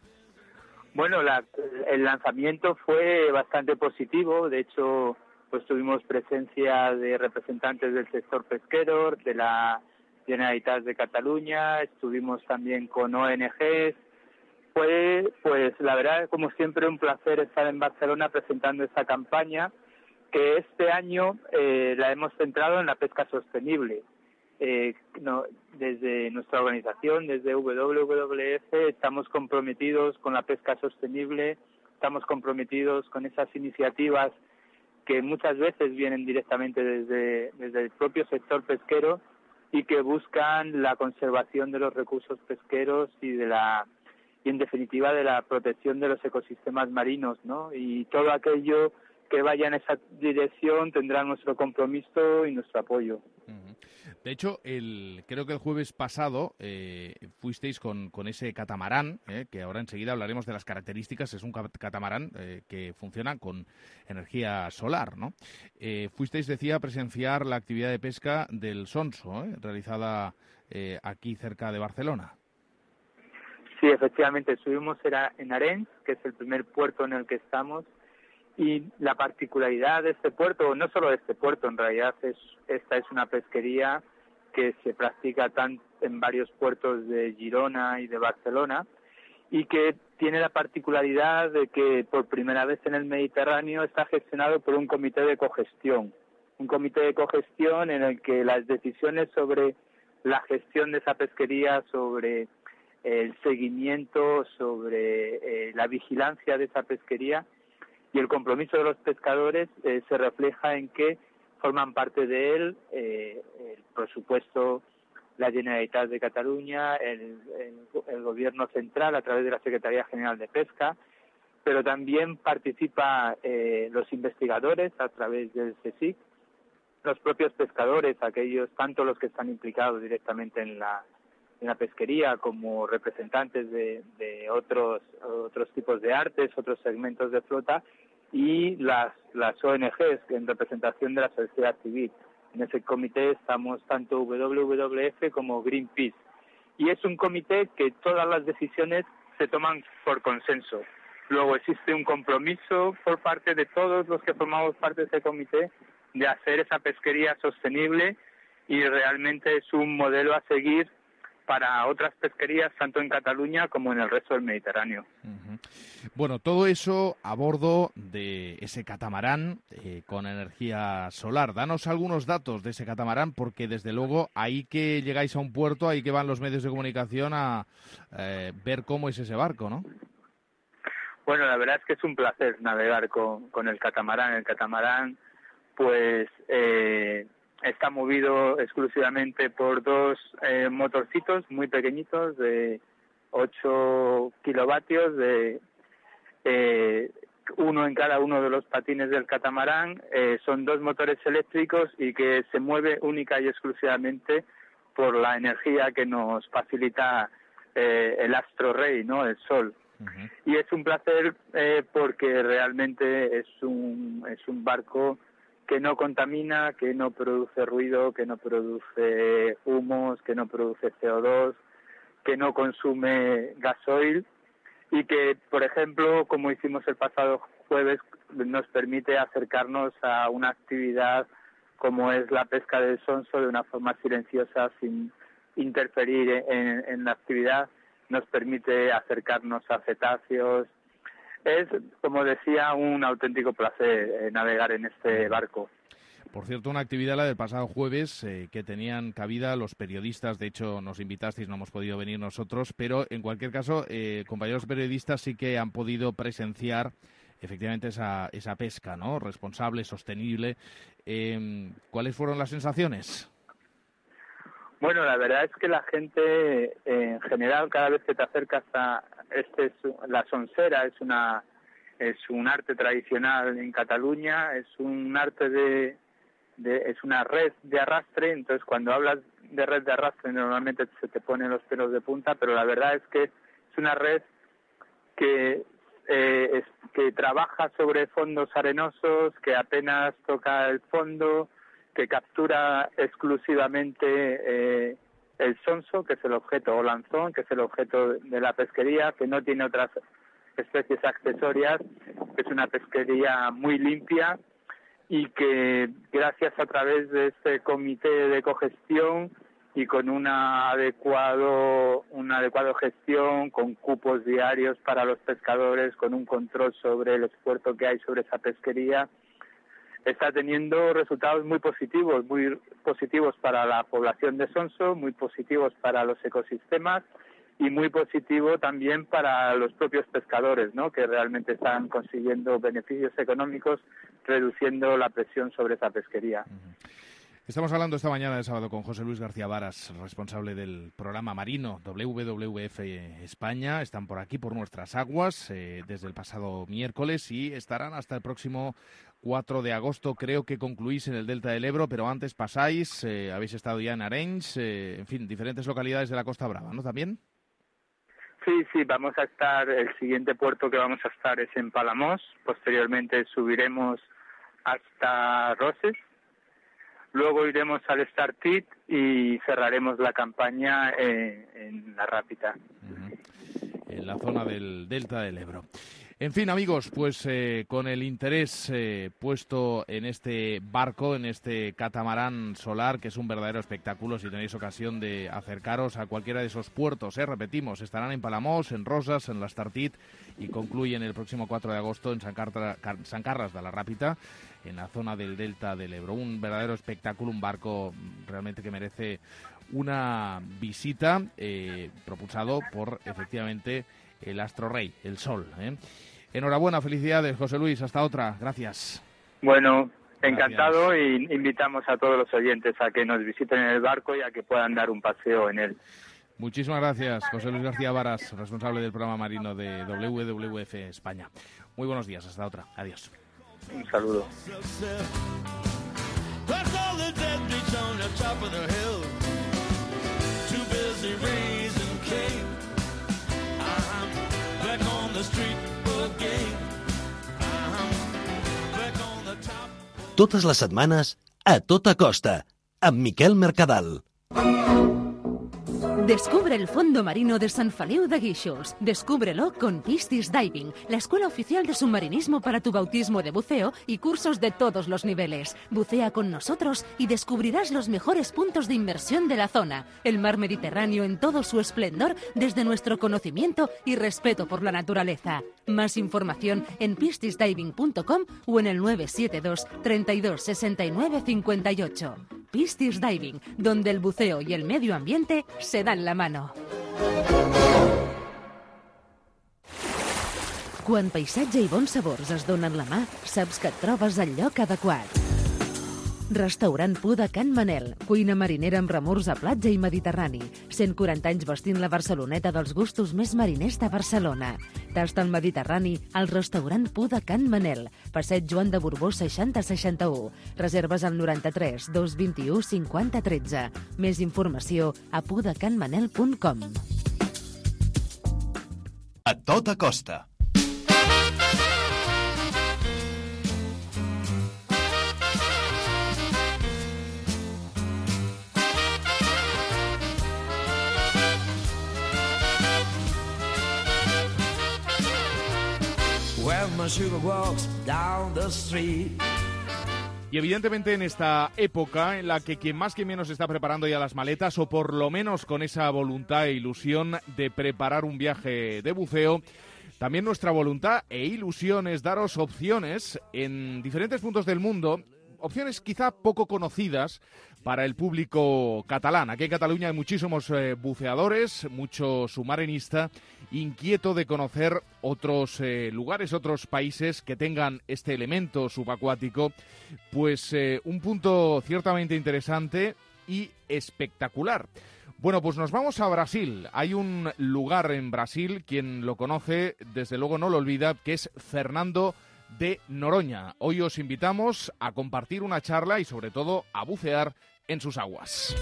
Bueno, la, el lanzamiento fue bastante positivo. De hecho, pues tuvimos presencia de representantes del sector pesquero, de la Generalitat de Cataluña, estuvimos también con O N Ges. Fue, pues la verdad, como siempre, un placer estar en Barcelona presentando esta campaña, que este año eh, la hemos centrado en la pesca sostenible. Eh, no, desde nuestra organización, desde W W F, estamos comprometidos con la pesca sostenible, estamos comprometidos con esas iniciativas que muchas veces vienen directamente desde, desde el propio sector pesquero y que buscan la conservación de los recursos pesqueros y de la y en definitiva de la protección de los ecosistemas marinos, ¿no? Y todo aquello que vaya en esa dirección tendrá nuestro compromiso y nuestro apoyo.
De hecho, el, creo que el jueves pasado eh, fuisteis con, con ese catamarán, eh, que ahora enseguida hablaremos de las características. Es un catamarán eh, que funciona con energía solar, ¿no? Eh, fuisteis, decía, a presenciar la actividad de pesca del Sonso, eh, realizada eh, aquí cerca de Barcelona.
Sí, efectivamente, estuvimos en Arenys, que es el primer puerto en el que estamos. Y la particularidad de este puerto, no solo de este puerto, en realidad es esta es una pesquería que se practica tan en varios puertos de Girona y de Barcelona y que tiene la particularidad de que por primera vez en el Mediterráneo está gestionado por un comité de cogestión. Un comité de cogestión en el que las decisiones sobre la gestión de esa pesquería, sobre el seguimiento, sobre eh, la vigilancia de esa pesquería y el compromiso de los pescadores eh, se refleja en que forman parte de él, eh, el, por supuesto, la Generalitat de Cataluña, el, el, el Gobierno central a través de la Secretaría General de Pesca, pero también participa eh, los investigadores a través del CSIC, los propios pescadores, aquellos tanto los que están implicados directamente en la en la pesquería como representantes de, de otros otros tipos de artes, otros segmentos de flota, y las, las O N Ges en representación de la sociedad civil. En ese comité estamos tanto W W F como Greenpeace. Y es un comité que todas las decisiones se toman por consenso. Luego existe un compromiso por parte de todos los que formamos parte de ese comité de hacer esa pesquería sostenible y realmente es un modelo a seguir para otras pesquerías, tanto en Cataluña como en el resto del Mediterráneo.
Uh-huh. Bueno, todo eso a bordo de ese catamarán eh, con energía solar. Danos algunos datos de ese catamarán, porque desde luego ahí que llegáis a un puerto, ahí que van los medios de comunicación a eh, ver cómo es ese barco, ¿no?
Bueno, la verdad es que es un placer navegar con, con el catamarán. El catamarán, pues... Eh, está movido exclusivamente por dos eh, motorcitos muy pequeñitos de ocho kilovatios, de eh, uno en cada uno de los patines del catamarán. Eh, son dos motores eléctricos y que se mueve única y exclusivamente por la energía que nos facilita eh, el astro rey, ¿no? El sol. Uh-huh. Y es un placer eh, porque realmente es un es un barco que no contamina, que no produce ruido, que no produce humos, que no produce C O dos, que no consume gasoil y que, por ejemplo, como hicimos el pasado jueves, nos permite acercarnos a una actividad como es la pesca del sonso de una forma silenciosa, sin interferir en, en la actividad. Nos permite acercarnos a cetáceos, es, como decía, un auténtico placer eh, navegar en este barco.
Por cierto, una actividad la del pasado jueves eh, que tenían cabida los periodistas. De hecho, nos invitasteis, no hemos podido venir nosotros, pero en cualquier caso, eh, compañeros periodistas sí que han podido presenciar efectivamente esa, esa pesca, ¿no? Responsable, sostenible. Eh, ¿Cuáles fueron las sensaciones?
Bueno, la verdad es que la gente, eh, en general, cada vez que te acercas a este, la sonsera es una es un arte tradicional en Cataluña, es un arte de, de es una red de arrastre. Entonces, cuando hablas de red de arrastre, normalmente se te ponen los pelos de punta, pero la verdad es que es una red que eh, es, que trabaja sobre fondos arenosos, que apenas toca el fondo, que captura exclusivamente eh, el sonso, que es el objeto, o lanzón, que es el objeto de la pesquería, que no tiene otras especies accesorias, que es una pesquería muy limpia y que gracias a través de este comité de cogestión y con una adecuado una adecuada gestión, con cupos diarios para los pescadores, con un control sobre el esfuerzo que hay sobre esa pesquería, está teniendo resultados muy positivos, muy positivos para la población de sonso, muy positivos para los ecosistemas y muy positivo también para los propios pescadores, ¿no?, que realmente están consiguiendo beneficios económicos reduciendo la presión sobre esa pesquería.
Uh-huh. Estamos hablando esta mañana de sábado con José Luis García Varas, responsable del programa marino W W F España. Están por aquí, por nuestras aguas, eh, desde el pasado miércoles y estarán hasta el próximo cuatro de agosto. Creo que concluís en el Delta del Ebro, pero antes pasáis, eh, habéis estado ya en Arenys, eh, en fin, diferentes localidades de la Costa Brava, ¿no?, también.
Sí, sí, vamos a estar, el siguiente puerto que vamos a estar es en Palamós, posteriormente subiremos hasta Roses, luego iremos al Estartit y cerraremos la campaña en, en La Rápita.
Uh-huh. En la zona del Delta del Ebro. En fin, amigos, pues eh, con el interés eh, puesto en este barco, en este catamarán solar, que es un verdadero espectáculo, si tenéis ocasión de acercaros a cualquiera de esos puertos, eh, repetimos, estarán en Palamós, en Rosas, en l'Estartit y concluyen el próximo cuatro de agosto en San, Cartra, San Carras de la Rápita, en la zona del Delta del Ebro. Un verdadero espectáculo, un barco realmente que merece una visita, eh, propulsado por, efectivamente, el Astro Rey, el Sol, ¿eh? Enhorabuena, felicidades, José Luis, hasta otra, gracias.
Bueno, encantado. Gracias. Y invitamos a todos los oyentes a que nos visiten en el barco y a que puedan dar un paseo en él.
Muchísimas gracias, José Luis García Varas, responsable del programa marino de W W F España. Muy buenos días, hasta otra, adiós.
Un saludo.
Totes les setmanes, a tota costa, amb Miquel Mercadal.
Descubre el fondo marino de San Feliu de Guíxols. Descúbrelo con Piscis Diving, la escuela oficial de submarinismo para tu bautismo de buceo y cursos de todos los niveles. Bucea con nosotros y descubrirás los mejores puntos de inmersión de la zona. El mar Mediterráneo en todo su esplendor desde nuestro conocimiento y respeto por la naturaleza. Más información en piscis diving punto com o en el nueve siete dos, treinta y dos, sesenta y nueve, cincuenta y ocho. Piscis Diving, donde el buceo y el medio ambiente se dan la mano. Quan paisatge i bons sabors es donen la mà, saps que et trobes al lloc adequat. Restaurant Pu de Can Manel, cuina marinera amb remors a platja i mediterrani. cent quaranta anys vestint la Barceloneta dels gustos més mariners de Barcelona. Tasta el Mediterrani al restaurant Pu de Can Manel, passeig Joan de Borbó seixanta seixanta-u. Reserves al noranta-tres, dos vint-i-u, cinquanta, tretze. Més informació a pudecanmanel punt com.
A tota costa.
Y evidentemente en esta época en la que quien más que menos está preparando ya las maletas, o por lo menos con esa voluntad e ilusión de preparar un viaje de buceo, También nuestra voluntad e ilusión es daros opciones en diferentes puntos del mundo, opciones quizá poco conocidas para el público catalán. Aquí en Cataluña hay muchísimos eh, buceadores, mucho submarinista, inquieto de conocer otros eh, lugares, otros países que tengan este elemento subacuático. Pues eh, un punto ciertamente interesante y espectacular. Bueno, pues nos vamos a Brasil. Hay un lugar en Brasil, quien lo conoce, desde luego no lo olvida, que es Fernando de Noronha. Hoy os invitamos a compartir una charla y sobre todo a bucear en sus aguas.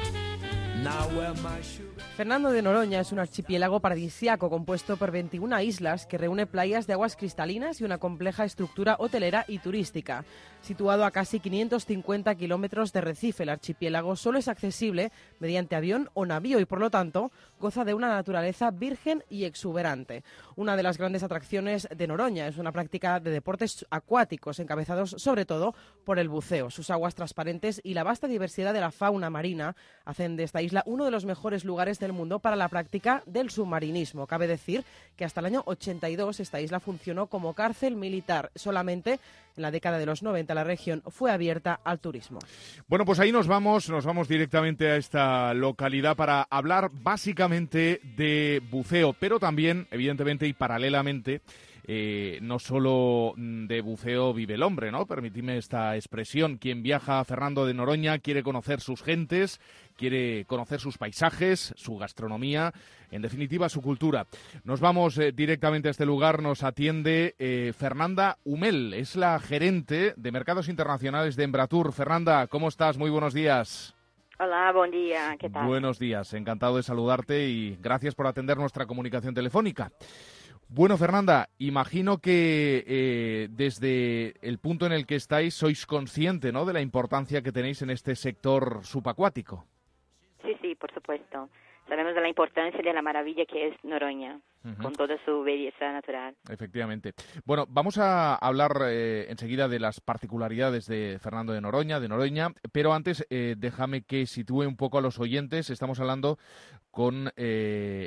Fernando de Noronha es un archipiélago paradisíaco compuesto por veintiuna islas que reúne playas de aguas cristalinas y una compleja estructura hotelera y turística. Situado a casi quinientos cincuenta kilómetros de Recife, el archipiélago solo es accesible mediante avión o navío y, por lo tanto, goza de una naturaleza virgen y exuberante. Una de las grandes atracciones de Noronha es una práctica de deportes acuáticos, encabezados sobre todo por el buceo. Sus aguas transparentes y la vasta diversidad de la fauna marina hacen de esta isla uno de los mejores lugares del mundo para la práctica del submarinismo. Cabe decir que hasta el año ochenta y dos esta isla funcionó como cárcel militar. Solamente en la década de los noventa la región fue abierta al turismo.
Bueno, pues ahí nos vamos, nos vamos directamente a esta localidad para hablar básicamente de buceo, pero también, evidentemente y paralelamente, Eh, no solo de buceo vive el hombre, ¿no? Permitidme esta expresión. Quien viaja a Fernando de Noronha quiere conocer sus gentes, quiere conocer sus paisajes, su gastronomía, en definitiva su cultura. Nos vamos eh, directamente a este lugar, nos atiende eh, Fernanda Humel, es la gerente de Mercados Internacionales de Embratur. Fernanda, ¿cómo estás? Muy buenos días.
Hola, buen día, ¿qué tal?
Buenos días, encantado de saludarte y gracias por atender nuestra comunicación telefónica. Bueno, Fernanda, imagino que eh, desde el punto en el que estáis sois consciente, ¿no?, de la importancia que tenéis en este sector subacuático.
Sí, sí, por supuesto. Sabemos de la importancia de la maravilla que es Noronha, uh-huh, con toda su belleza natural.
Efectivamente. Bueno, vamos a hablar eh, enseguida de las particularidades de Fernando de Noronha, de Noronha, pero antes eh, déjame que sitúe un poco a los oyentes. Estamos hablando con eh,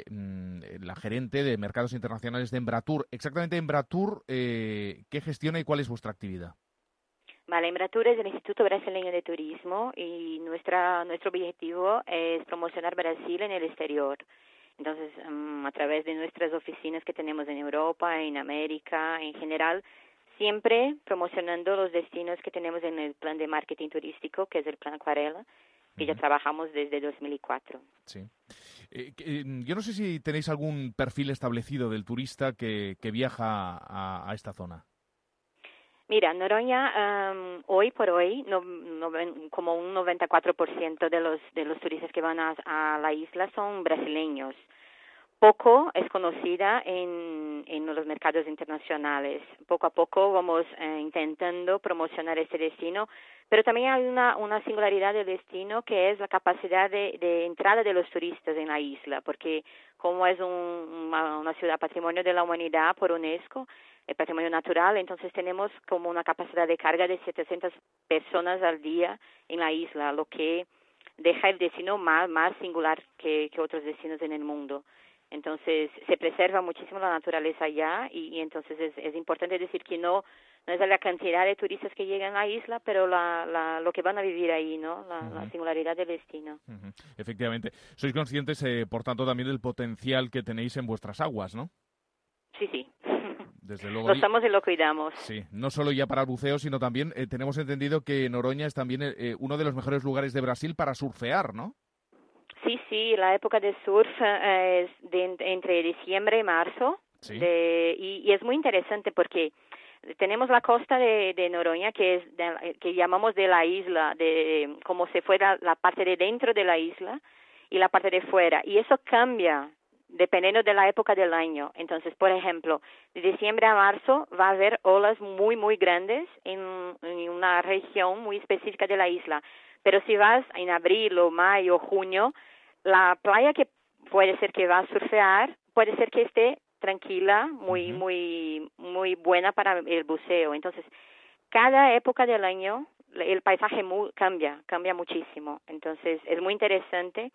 la gerente de Mercados Internacionales de Embratur. Exactamente, Embratur, eh, ¿qué gestiona y cuál es vuestra actividad?
Vale, Embratur es el Instituto Brasileño de Turismo y nuestra nuestro objetivo es promocionar Brasil en el exterior. Entonces, um, a través de nuestras oficinas que tenemos en Europa, en América, en general, siempre promocionando los destinos que tenemos en el plan de marketing turístico, que es el plan Acuarela, que uh-huh, ya trabajamos desde dos mil cuatro.
Sí. Eh, eh, yo no sé si tenéis algún perfil establecido del turista que, que viaja a, a esta zona.
Mira, Noronha um, hoy por hoy, no, no, como un noventa y cuatro por ciento de los de los turistas que van a, a la isla son brasileños. Poco es conocida en, en los mercados internacionales. Poco a poco vamos eh, intentando promocionar este destino, pero también hay una, una singularidad del destino que es la capacidad de, de entrada de los turistas en la isla, porque como es un, una, una ciudad patrimonio de la humanidad por UNESCO, el patrimonio natural, entonces tenemos como una capacidad de carga de setecientas personas al día en la isla, lo que deja el destino más, más singular que, que otros destinos en el mundo. Entonces se preserva muchísimo la naturaleza allá y, y entonces es, es importante decir que no no es la cantidad de turistas que llegan a la isla, pero la, la, lo que van a vivir ahí, ¿no? La, uh-huh, la singularidad del destino.
Uh-huh. Efectivamente. Sois conscientes, eh, por tanto, también del potencial que tenéis en vuestras aguas, ¿no?
Sí, sí.
Desde luego,
lo estamos y lo cuidamos.
Sí, no solo ya para el buceo, sino también eh, tenemos entendido que Noronha es también eh, uno de los mejores lugares de Brasil para surfear, ¿no?
Sí, sí, la época de surf eh, es de, entre diciembre y marzo. Sí. De, y, y es muy interesante porque tenemos la costa de, de Noronha, que es de, que llamamos de la isla, de como si fuera la parte de dentro de la isla y la parte de fuera. Y eso cambia dependiendo de la época del año. Entonces, por ejemplo, de diciembre a marzo va a haber olas muy, muy grandes en, en una región muy específica de la isla. Pero si vas en abril o mayo o junio, la playa que puede ser que va a surfear, puede ser que esté tranquila, muy, uh-huh, muy, muy buena para el buceo. Entonces, cada época del año, el paisaje muy, cambia, cambia muchísimo. Entonces, es muy interesante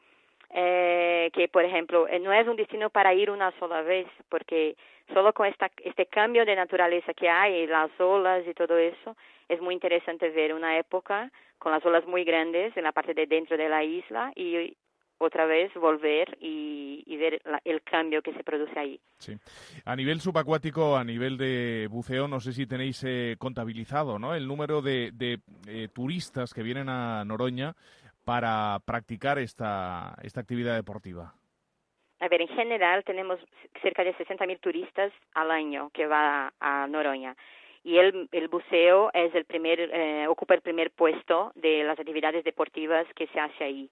eh, que, por ejemplo, eh, no es un destino para ir una sola vez, porque solo con esta, este cambio de naturaleza que hay, las olas y todo eso, es muy interesante ver una época con las olas muy grandes en la parte de dentro de la isla y otra vez volver y, y ver la, el cambio que se produce ahí.
Sí. A nivel subacuático, a nivel de buceo, no sé si tenéis eh, contabilizado, ¿no?, el número de, de eh, turistas que vienen a Noroña para practicar esta, esta actividad deportiva.
A ver, en general tenemos cerca de sesenta mil turistas al año que va a, a Noroña. Y el, el buceo es el primer, eh, ocupa el primer puesto de las actividades deportivas que se hace ahí.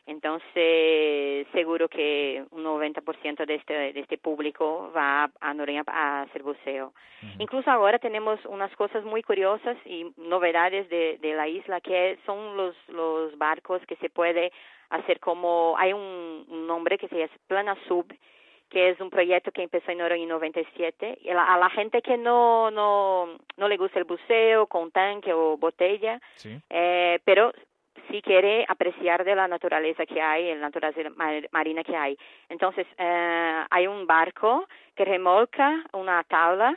Entonces, seguro que un noventa por ciento de este, de este público va a Noroña a hacer buceo. Uh-huh. Incluso ahora tenemos unas cosas muy curiosas y novedades de, de la isla, que son los, los barcos que se puede hacer como... Hay un, un nombre que se llama Plana Sub, que es un proyecto que empezó en Noroña en noventa y siete. Y a, la, a la gente que no, no, no le gusta el buceo con tanque o botella, sí. eh, pero... si quiere apreciar de la naturaleza que hay, la naturaleza marina que hay. Entonces, eh, hay un barco que remolca una tabla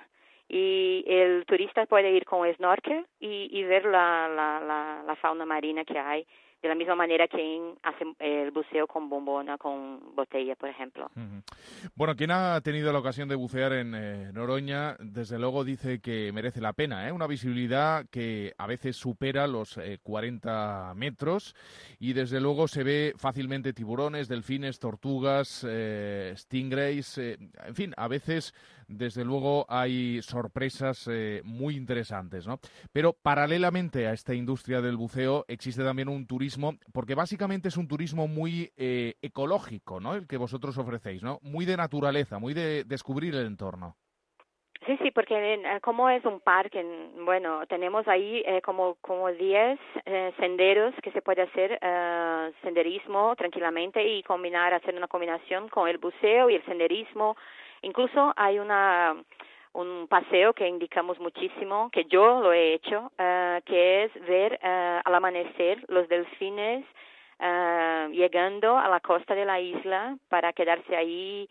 y el turista puede ir con snorkel y, y ver la, la, la, la fauna marina que hay, de la misma manera que hace el buceo con bombona, con botella, por ejemplo.
Uh-huh. Bueno, quien ha tenido la ocasión de bucear en eh, Noroña, desde luego dice que merece la pena, ¿eh? Una visibilidad que a veces supera los eh, cuarenta metros y desde luego se ve fácilmente tiburones, delfines, tortugas, eh, stingrays, eh, en fin, a veces desde luego hay sorpresas eh, muy interesantes, ¿no? Pero paralelamente a esta industria del buceo existe también un turismo, porque básicamente es un turismo muy eh, ecológico, ¿no?, el que vosotros ofrecéis, ¿no? Muy de naturaleza, muy de descubrir el entorno.
Sí, sí, porque eh, como es un parque, bueno, tenemos ahí eh, como como diez eh, senderos que se puede hacer eh, senderismo tranquilamente y combinar, hacer una combinación con el buceo y el senderismo. Incluso hay una un paseo que indicamos muchísimo, que yo lo he hecho, uh, que es ver uh, al amanecer los delfines uh, llegando a la costa de la isla para quedarse ahí,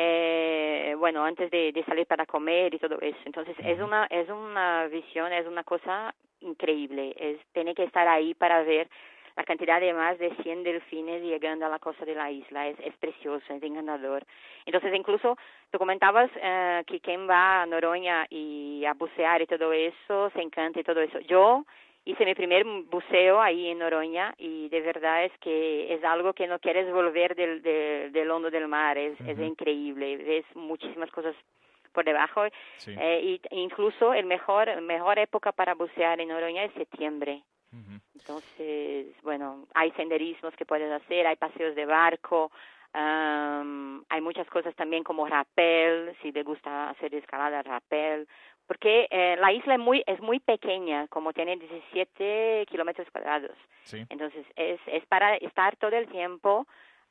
eh, bueno, antes de, de salir para comer y todo eso. Entonces uh-huh. es una es una visión, es una cosa increíble. Es tiene que estar ahí para ver la cantidad de más de cien delfines llegando a la costa de la isla. Es, es precioso, es encantador. Entonces, incluso, tú comentabas uh, que quien va a Noroña y a bucear y todo eso, se encanta y todo eso. Yo hice mi primer buceo ahí en Noroña y de verdad es que es algo que no quieres volver del, del, del hondo del mar. Es, uh-huh. es increíble. Ves muchísimas cosas por debajo. Sí. Eh, y incluso el mejor, mejor época para bucear en Noroña es septiembre. Uh-huh. Entonces, bueno, hay senderismos que puedes hacer, hay paseos de barco, um, hay muchas cosas también como rappel, si te gusta hacer escalada, rappel, porque eh, la isla es muy es muy pequeña, como tiene diecisiete kilómetros cuadrados. Sí. Entonces, es, es para estar todo el tiempo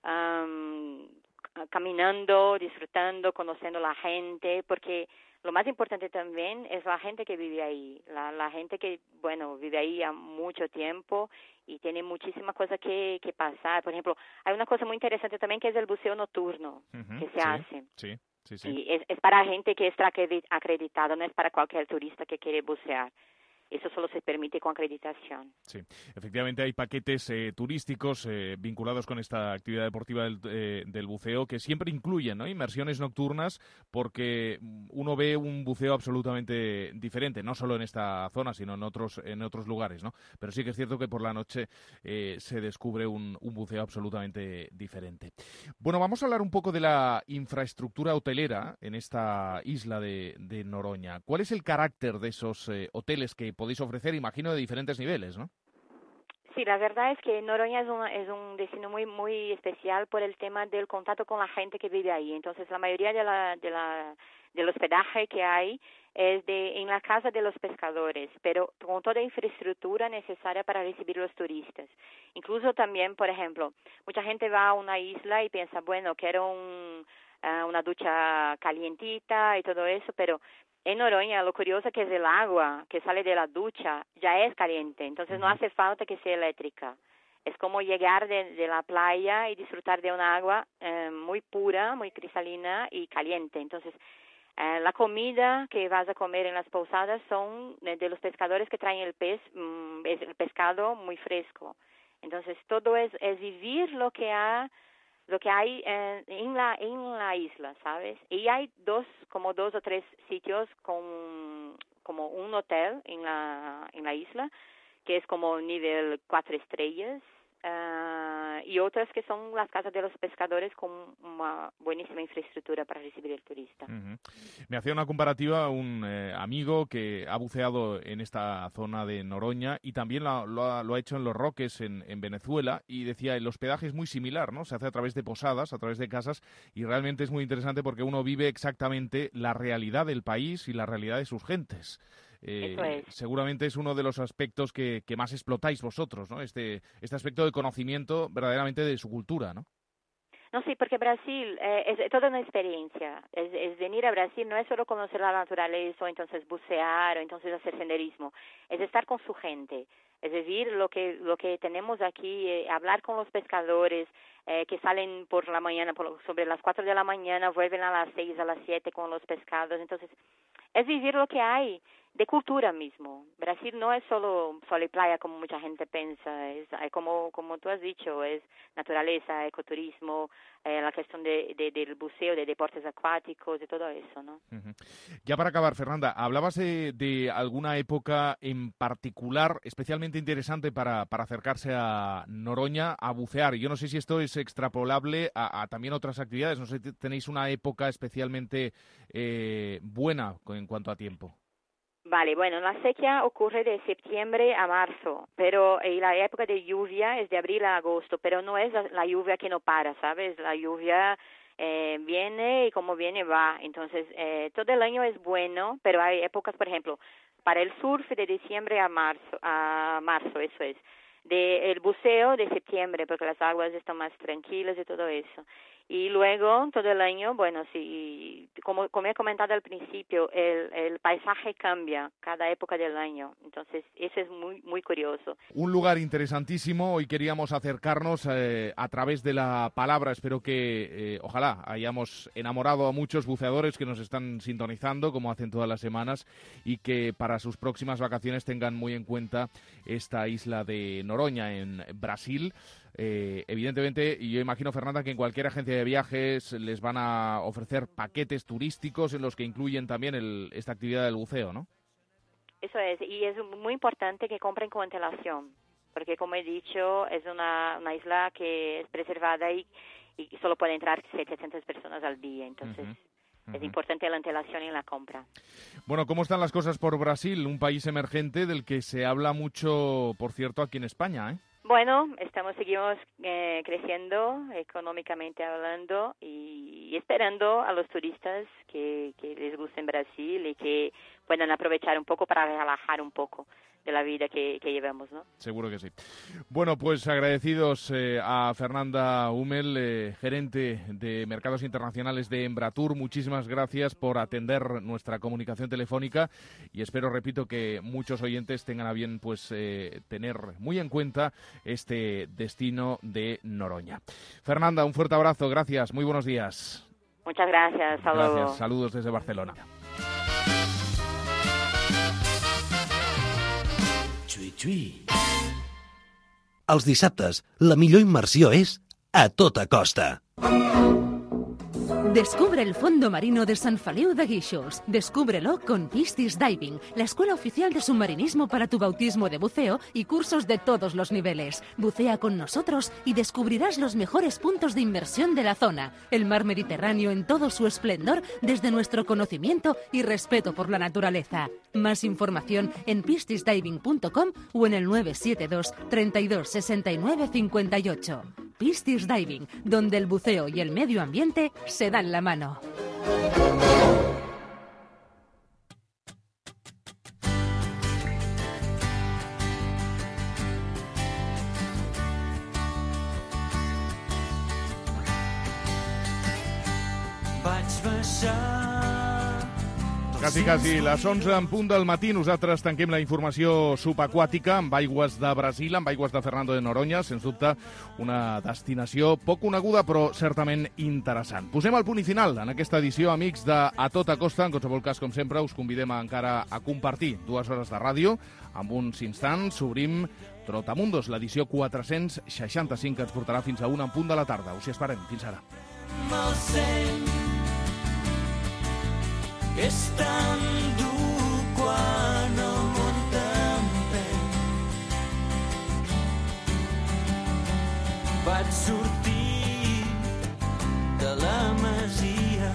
um, caminando, disfrutando, conociendo a la gente, porque lo más importante también es la gente que vive ahí, la, la gente que, bueno, vive ahí a mucho tiempo y tiene muchísimas cosas que, que pasar. Por ejemplo, hay una cosa muy interesante también que es el buceo nocturno uh-huh, que se
sí,
hace.
Sí, sí, sí.
Y es, es para gente que está acreditada, no es para cualquier turista que quiere bucear. Eso solo se permite con acreditación.
Sí, efectivamente hay paquetes eh, turísticos eh, vinculados con esta actividad deportiva del, eh, del buceo que siempre incluyen, ¿no?, inmersiones nocturnas, porque uno ve un buceo absolutamente diferente, no solo en esta zona, sino en otros en otros lugares, ¿no? Pero sí que es cierto que por la noche eh, se descubre un, un buceo absolutamente diferente. Bueno, vamos a hablar un poco de la infraestructura hotelera en esta isla de, de Noroña. ¿Cuál es el carácter de esos eh, hoteles que podéis ofrecer, imagino, de diferentes niveles, ¿no?
Sí, la verdad es que Noroña es un, es un destino muy muy especial por el tema del contacto con la gente que vive ahí. Entonces, la mayoría de la, de la del hospedaje que hay es de en la casa de los pescadores, pero con toda la infraestructura necesaria para recibir los turistas. Incluso también, por ejemplo, mucha gente va a una isla y piensa, bueno, quiero un, uh, una ducha calientita y todo eso, pero en Noroña, lo curioso que es el agua que sale de la ducha ya es caliente, entonces no hace falta que sea eléctrica. Es como llegar de, de la playa y disfrutar de un agua eh, muy pura, muy cristalina y caliente. Entonces, eh, la comida que vas a comer en las posadas son de, de los pescadores que traen el pez, mm, es el pescado muy fresco. Entonces, todo es, es vivir lo que ha, lo que hay eh, en la en la isla, ¿sabes? Y hay dos, como dos o tres sitios con como un hotel en la en la isla, que es como nivel cuatro estrellas, uh, y otras que son las casas de los pescadores con una buenísima infraestructura para recibir el turista.
Uh-huh. Me hacía una comparativa un eh, amigo que ha buceado en esta zona de Noroña y también lo, lo, ha, lo ha hecho en Los Roques, en, en Venezuela, y decía, el hospedaje es muy similar, ¿no? Se hace a través de posadas, a través de casas, y realmente es muy interesante porque uno vive exactamente la realidad del país y la realidad de sus gentes. Eh,
es.
Seguramente es uno de los aspectos que, que más explotáis vosotros, ¿no? Este, este aspecto de conocimiento verdaderamente de su cultura, ¿no?
No, sí, porque Brasil eh, es, es toda una experiencia. Es, es venir a Brasil no es solo conocer la naturaleza o entonces bucear o entonces hacer senderismo. Es estar con su gente. Es decir, lo que lo que tenemos aquí, eh, hablar con los pescadores eh, que salen por la mañana, por, sobre las cuatro de la mañana, vuelven a las seis, a las siete con los pescados. Entonces, es vivir lo que hay de cultura mismo. Brasil no es solo sol y playa como mucha gente piensa, es como como tú has dicho, es naturaleza, ecoturismo, eh, la cuestión de, de, del buceo, de deportes acuáticos, de todo eso, ¿no?
Uh-huh. Ya para acabar, Fernanda, hablabas de, de alguna época en particular especialmente interesante para, para acercarse a Noroña a bucear. Yo no sé si esto es extrapolable a, a también otras actividades, no sé si tenéis una época especialmente eh, buena en cuanto a tiempo.
Vale, bueno, la sequía ocurre de septiembre a marzo, pero eh, la época de lluvia es de abril a agosto, pero no es la, la lluvia que no para, ¿sabes? La lluvia eh, viene y como viene va, entonces eh, todo el año es bueno, pero hay épocas, por ejemplo, para el surf de diciembre a marzo, a marzo, eso es, de el buceo de septiembre, porque las aguas están más tranquilas y todo eso. Y luego, todo el año, bueno, sí, como, como he comentado al principio, el, el paisaje cambia cada época del año. Entonces, eso es muy muy curioso.
Un lugar interesantísimo. Hoy queríamos acercarnos eh, a través de la palabra. Espero que, eh, ojalá, hayamos enamorado a muchos buceadores que nos están sintonizando, como hacen todas las semanas, y que para sus próximas vacaciones tengan muy en cuenta esta isla de Noroña, en Brasil. Eh, evidentemente, y yo imagino, Fernanda, que en cualquier agencia de viajes les van a ofrecer paquetes turísticos en los que incluyen también el, esta actividad del buceo, ¿no?
Eso es, y es muy importante que compren con antelación, porque como he dicho, es una, una isla que es preservada y, y solo puede entrar setecientas personas al día, entonces... Uh-huh. Es importante la antelación en la compra.
Bueno, ¿cómo están las cosas por Brasil? Un país emergente del que se habla mucho, por cierto, aquí en España, ¿eh?
Bueno, estamos seguimos eh, creciendo económicamente hablando y, y esperando a los turistas que, que les guste en Brasil y que puedan aprovechar un poco para relajar un poco de la vida que, que llevamos, ¿no?
Seguro que sí. Bueno, pues agradecidos eh, a Fernanda Hummel, eh, gerente de Mercados Internacionales de Embratur. Muchísimas gracias por atender nuestra comunicación telefónica y espero, repito, que muchos oyentes tengan a bien pues eh, tener muy en cuenta este destino de Noroña. Fernanda, un fuerte abrazo, gracias, muy buenos días.
Muchas gracias, hasta luego.
Gracias, saludos desde Barcelona.
Xui, xui. Els dissabtes, la millor immersió és A Tota Costa.
Descubre el fondo marino de San Feliu de Guíxols. Descúbrelo con Piscis Diving, la escuela oficial de submarinismo para tu bautismo de buceo y cursos de todos los niveles. Bucea con nosotros y descubrirás los mejores puntos de inmersión de la zona. El mar Mediterráneo en todo su esplendor desde nuestro conocimiento y respeto por la naturaleza. Más información en piscis diving punto com o en el nueve siete dos, treinta y dos, sesenta y nueve, cincuenta y ocho. Piscis Diving, donde el buceo y el medio ambiente se dan la mano.
Vaig baixar
Quasi, quasi, les onze en punt del matí. Nosaltres tanquem la informació subaquàtica amb aigües de Brasil, amb aigües de Fernando de Noronha. Sens dubte, una destinació poc coneguda, però certament interessant. Posem el punt i final en aquesta edició, amics, de A Tota Costa. En qualsevol cas, com sempre, us convidem a, encara a compartir dues hores de ràdio. En uns instants obrim Trotamundos, l'edició quatre-cents seixanta-cinc, que ens portarà fins a una en punt de la tarda. Us hi esperem. Fins ara.
És tan dur quan el món t'empeny. Vaig sortir de la masia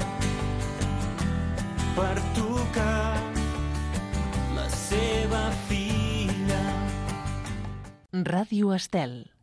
per tocar la seva filla.
Ràdio Estel.